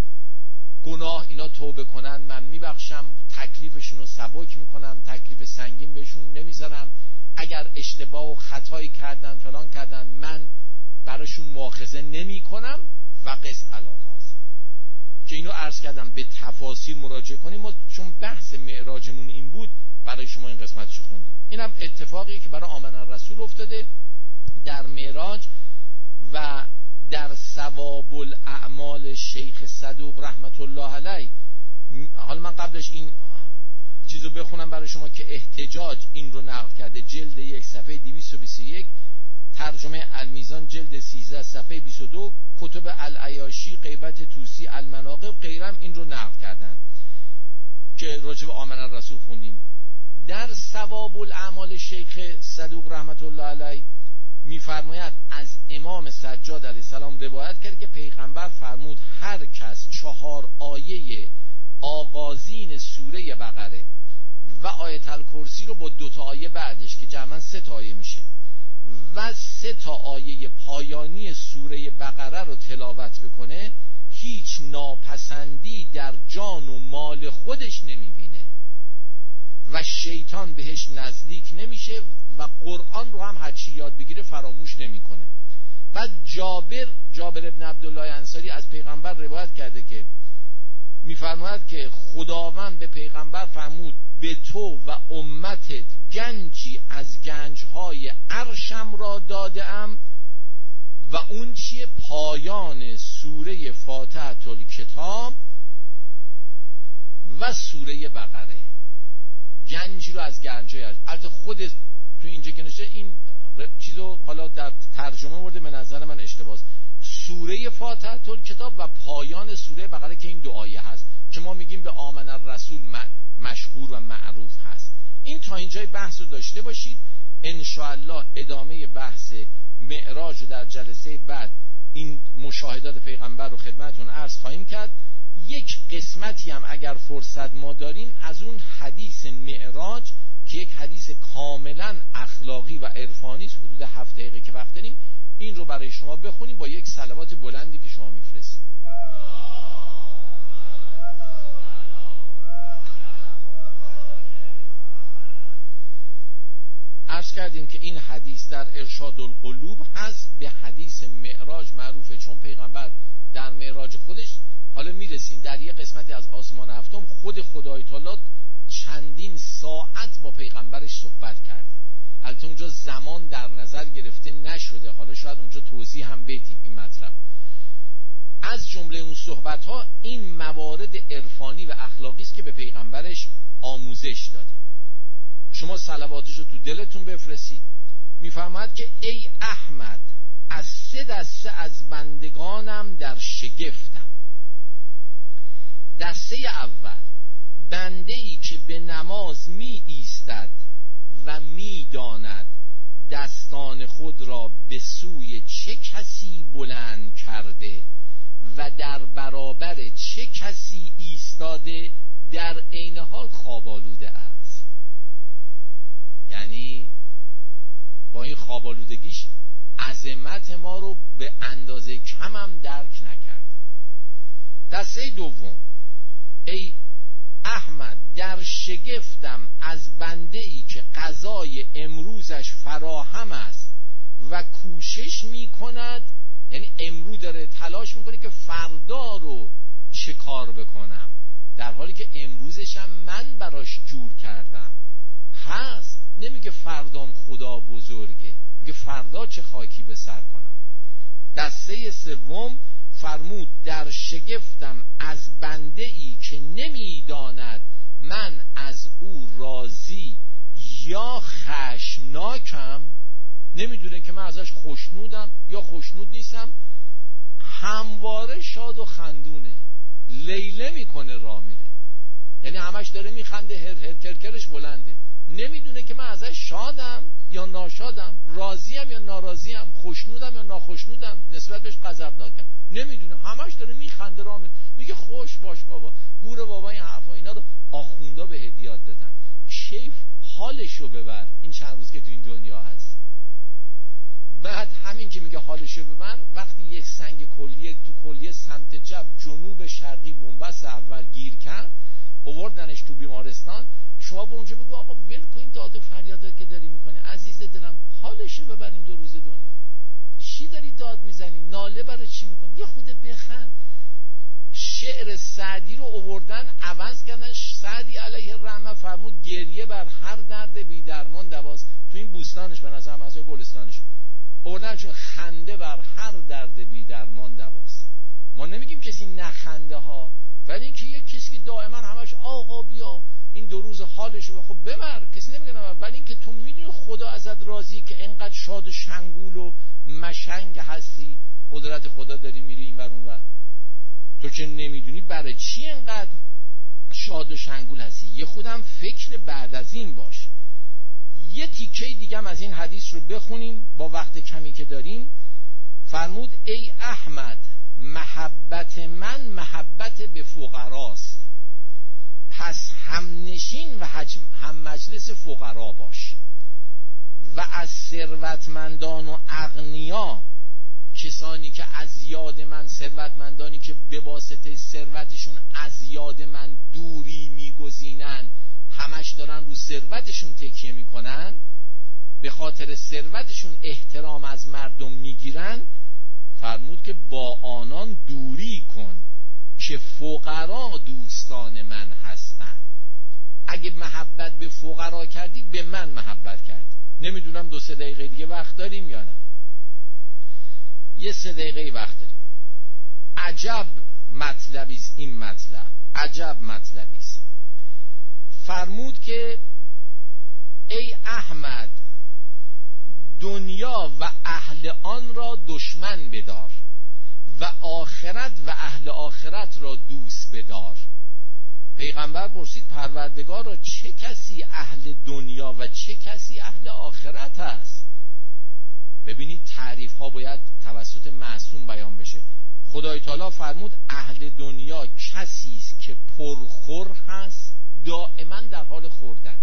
Speaker 1: گناه اینا توبه کنن من میبخشم، تکلیفشون رو سبک میکنم، تکلیف سنگین بهشون نمیذارم، اگر اشتباه و خطایی کردن فلان کردن من براشون مؤاخذه نمی کنم و قس علاهازم که اینو عرض کردم به تفاصیل مراجعه کنیم. ما چون بحث معراجمون این بود برای شما این قسمتشو خوندیم. اینم اتفاقی که برای آمن الرسول افتاده در معراج و در ثواب الاعمال شیخ صدوق رحمت الله علیه. حالا من قبلش این چیزو بخونم برای شما که احتجاج این رو نقل کرده، جلد 1 صفحه 221، ترجمه المیزان جلد 13 صفحه 22، کتب العیاشی، غیبت توسی، المناقب غیرم این رو نقل کردن که راجع به آمن الرسول خوندیم. در ثواب الاعمال شیخ صدوق رحمت الله علیه میفرماید از امام سجاد علیه السلام روایت کرد که پیغمبر فرمود هر کس 4 آیه آغازین سوره بقره و آیت الکرسی رو با 2 تا آیه بعدش که جمعاً 3 تا آیه میشه و 3 تا آیه پایانی سوره بقره رو تلاوت بکنه، هیچ ناپسندی در جان و مال خودش نمیبینه و شیطان بهش نزدیک نمیشه و قرآن رو هم هرچی یاد بگیره فراموش نمیکنه. بعد جابر ابن عبدالله انصاری از پیغمبر روایت کرده که میفرماید که خداوند به پیغمبر فرمود به تو و امتت گنجی از گنجهای عرشم را دادم و اون چیه؟ پایان سوره فاتحه الکتاب و سوره بقره. گنجی رو از گنجهای عرش. البته خود تو اینجا که نشه این چیزو حالا در ترجمه ورده، به نظر من اشتباهه. سوره فاتحه الکتاب و پایان سوره بقره که این دو آیه هست که ما میگیم به آمن الرسول مشهور و معروف هست. این تا اینجای بحث رو داشته باشید. انشاءالله ادامه بحث معراج رو در جلسه بعد این مشاهدات پیغمبر رو خدمتتون عرض خواهیم کرد. یک قسمتی هم اگر فرصت ما داریم از اون حدیث معراج که یک حدیث کاملا اخلاقی و عرفانی است، حدود 7 دقیقه که وقت داریم، این رو برای شما بخونیم با یک صلوات بلندی که شما میفرستید. عرض کردیم که این حدیث در ارشاد القلوب هست، به حدیث معراج معروفه، چون پیغمبر در معراج خودش، حالا میرسیم در یک قسمتی از آسمان هفتم، خود خدای تعالی چندین ساعت با پیغمبرش صحبت کرده. البته اونجا زمان در نظر گرفته نشده، حالا شاید اونجا توضیح هم بدیم این مطلب. از جمله اون صحبت ها این موارد عرفانی و اخلاقی است که به پیغمبرش آموزش داده. شما صلواتش رو تو دلتون بفرستید. میفرماید که ای احمد، از 3 دسته از بندگانم در شگفتم. دسته اول، بنده ای که به نماز می ایستد و می داند دستان خود را به سوی چه کسی بلند کرده و در برابر چه کسی ایستاده، در عین حال خواب آلوده است. یعنی با این خواب آلودگیش عظمت ما رو به اندازه کم هم درک نکرد. دسته دوم، ای احمد، در شگفتم از بنده ای که غذای امروزش فراهم است و کوشش می کند، یعنی امروز داره تلاش میکنه که فردا رو چه کار بکنم، در حالی که امروزشم من براش جور کردم هست. نمیگه فردام خدا بزرگه، میگه فردا چه خاکی به سر کنم. دسته سوم فرمود در شگفتم از بنده ای که نمیداند من از او راضی یا خشمناکم، نمیدونه که من ازش خوشنودم یا خوشنود نیستم، همواره شاد و خندونه، لیله میکنه راه میره، یعنی همش داره میخنده، هر هر کرکرش بلنده، نمیدونه که من ازش شادم یا ناشادم، راضیم یا ناراضیم، خوشنودم یا ناخوشنودم، نسبت بهش غضبناکم، نمیدونه، همش داره میخنده راه میره. میگه خوش باش بابا، گور بابا، این حرفا اینا رو آخوندا به هدیات دادن، کیف حالشو ببر این چند روز که تو این دنیا هست. بعد همین که میگه حالشو ببر، وقتی یک سنگ کلیه تو کلیه سمت چپ جنوب شرقی بنبست اول گیر کرد، آوردنش تو بیمارستان، شما برو اونجا بگو آقا ول کن این داد و فریادا که داری میکنی، عزیز دلم حالشو ببر این 2 روز دنیا، چی داری داد میزنی، ناله برای چی میکنی، یه خود بخند. شعر سعدی رو آوردن عوض کردن، سعدی علیه الرحمه فرمود گریه بر هر درد بی درمان دواست. تو این بوستانش به نظر من از گلستانش آوردن چون خنده بر هر درد بی درمان دواست. ما نمیگیم کسی نخنده ها، ولی اینکه یک کسی که دائما همش آقا بیا این 2 روز حالشو خب ببر، کسی نمیگه نه، ولی اینکه تو میدونی خدا ازت راضی که اینقدر شاد و شنگول و مشنگ هستی، قدرت خدا داری میری این ور اون ور، تو که نمیدونی برای چی اینقدر شاد و شنگول هستی. یه خودم فکر بعد از این باش. یه تیکه دیگه هم از این حدیث رو بخونیم با وقت کمی که داریم. فرمود ای احمد، محبت من محبت به فقراست، پس همنشین و هم مجلس فقرا باش و از ثروتمندان و اغنیا، کسانی که از یاد من، ثروتمندانی که به واسطه ثروتشون از یاد من دوری میگزینن، همش دارن رو ثروتشون تکیه میکنن، به خاطر ثروتشون احترام از مردم میگیرن، فرمود که با آنان دوری کن که فقرا دوستان من هستن. اگه محبت به فقرا کردی به من محبت کردی. نمیدونم 2-3 دقیقه دیگه وقت داریم یا نه؟ یه 3 دقیقه وقت داریم. عجب مطلبی است این مطلب، عجب مطلبی است. فرمود که ای احمد دنیا و اهل آن را دشمن بدار و آخرت و اهل آخرت را دوست بدار. پیغمبر پرسید پروردگار را چه کسی اهل دنیا و چه کسی اهل آخرت است؟ ببینید تعریف ها باید توسط معصوم بیان بشه. خدای تعالی فرمود اهل دنیا کسی است که پرخور هست، دائما در حال خوردن،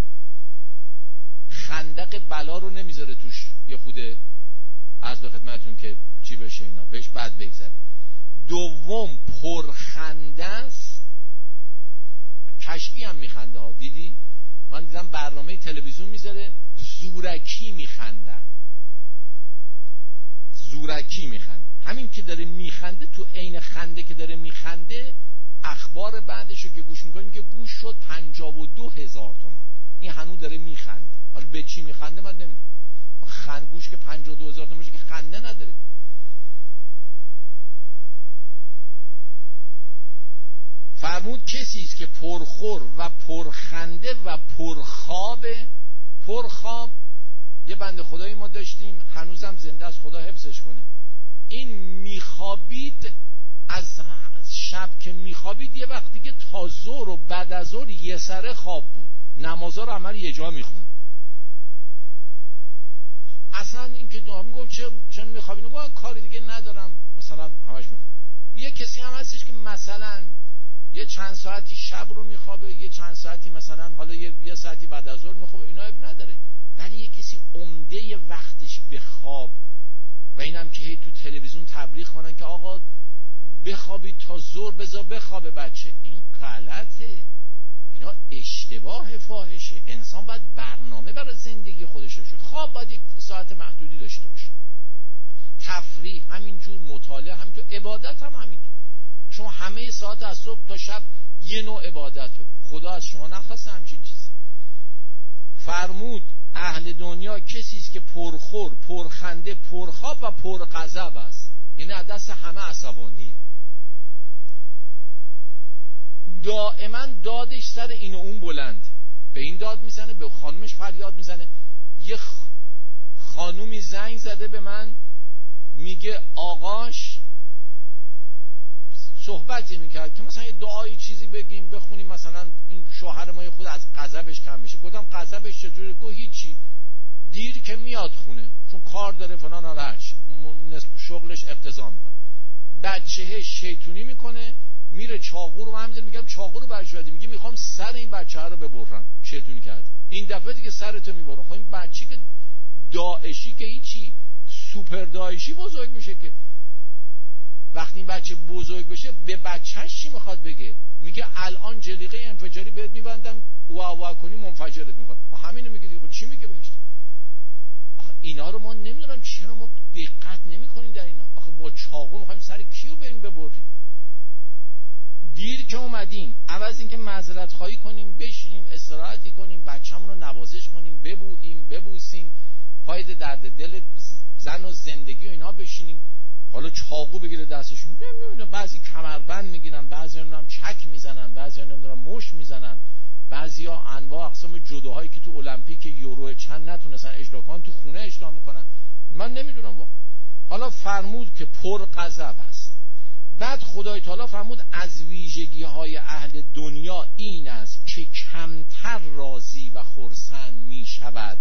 Speaker 1: خندق بلا رو نمیذاره توش یه خود عرض به خدمتتون که چی بشه اینا بهش بد بگذره. دوم پرخنده است، کشکی هم میخنده ها. دیدی من دیدم برنامه تلویزیون میذاره زورکی میخندن، زورکی میخنده. همین که داره میخنده تو عین خنده که داره میخنده اخبار بعدشو که گوش میکنیم که گوش شد 52,000 تومان. این هنوز داره میخنده. حالا به چی میخنده من نمیدونم. گوش که 52,000 تومان باشه که خنده نداره. فرمود کسی است که پرخور و پرخنده و پرخوابه. پرخواب یه بنده خدایی ما داشتیم هنوزم زنده است، خدا حفظش کنه. این میخوابید، از شب که میخوابید یه وقت دیگه تا ظهر و بعد از ظهر یه سره خواب بود، نمازا رو عمل یه جا میخون. اصلا این که دعا میگم چون میخوابی نگو کاری دیگه ندارم مثلا همش میخوام. یه کسی هم هستش که مثلا یه چند ساعتی شب رو میخوابه، یه چند ساعتی مثلا حالا یه ساعتی بعد از ظهر میخوابه، اینا اب نداره. ولی یه کسی عمده وقتش به خواب، و اینم که هی تو تلویزیون تبلیغ کنن که آقا بخوابید تا ظهر بذار بخوابه بچه، این غلطه، اینا اشتباه فاحشه. انسان باید برنامه برای زندگی خودش داشته. خواب باید یک ساعت محدودی داشته باشه، تفریح همینجور، مطالعه همینطور، عبادت هم همینطور. شما همه ساعت از صبح تا شب یه نوع عبادت بکن، خدا از شما نخواسته همچین چیز. فرمود اهل دنیا کسی است که پرخور، پرخنده، پرخواب و پرغضب است، یعنی از دست همه عصبانیه، دائما دادش سر این و اون بلند، به این داد میزنه، به خانومش فریاد میزنه. یه خانومی زنگ زده به من میگه آقاش صحبتی میکرد که مثلا یه دعایی چیزی بگیم بخونیم مثلا این شوهر ما خود از غضبش کم بشه. گفتم غضبش چطوره؟ گفت هیچی، دیر که میاد خونه چون کار داره فلان آرش شغلش اقتضا میکنه، بچه‌ه شیطونی میکنه میره چاقو رو همین میگم چاقو رو برش بدی، میگه میخوام سر این بچه رو ببرم، شیطونی کرد این دفعه دیگه سرتو میبرم. خب این بچه که داعشی که هیچی، سوپر داعشی بزرگ میشه که وقتی این بچه بزرگ بشه به بچهش چی میخواد بگه؟ میگه الان جلیقه انفجاری بهت میبندم وا کنی منفجرت میکنه. همینو میگه دیگه. خب چی میگه بهش؟ اینا رو ما نمیدونم چرا ما دقت نمیکنیم در اینا. آخه با چاقو میخوایم سر کیو بریم ببریم؟ دیر که اومدیم عوض اینکه معذرت خواهی کنیم بشینیم استراحتی کنیم بچه‌مون رو نوازش کنیم ببوسیم پای درد دل زن و زندگی و اینا بشینیم، حالا چاقو بگیره دستشون. نمیدونم بعضی کمربند میگیرن، بعضی نمیدونم چک میزنن، بعضی نمیدونم مش میزنن، بعضیا انواع اقسام جودوهایی که تو المپیک یورو چند نتونستن اجرا کنن تو خونه اجرا میکنن. من نمیدونم واقعا. حالا فرمود که پر غضب است. بعد خدای تعالی فرمود از ویژگی های اهل دنیا این است که کمتر راضی و خرسند می شود.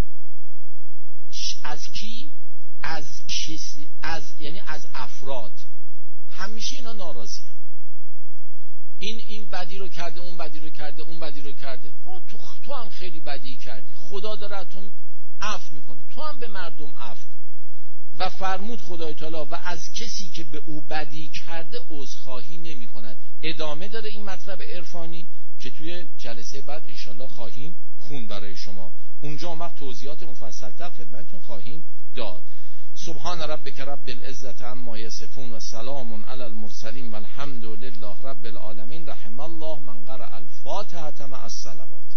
Speaker 1: از کی؟ از کسی، یعنی از افراد. همیشه اینا ناراضی هم. این بدی رو کرده، اون بدی رو کرده، اون بدی رو کرده. تو هم خیلی بدی کردی، خدا داره تو عفو میکنه، تو هم به مردم عفو کن. و فرمود خدای تعالی و از کسی که به او بدی کرده عذرخواهی نمی کند. ادامه داره این مطلب عرفانی که توی جلسه بعد انشالله خواهیم خون برای شما. اونجا هم توضیحات مفصل‌تر خدمتتون خواهیم داد. سبحان ربک رب العزة عما یصفون و سلام علی المرسلین و والحمد لله رب العالمین. رحم الله من قرأ الفاتحة مع الصلوات.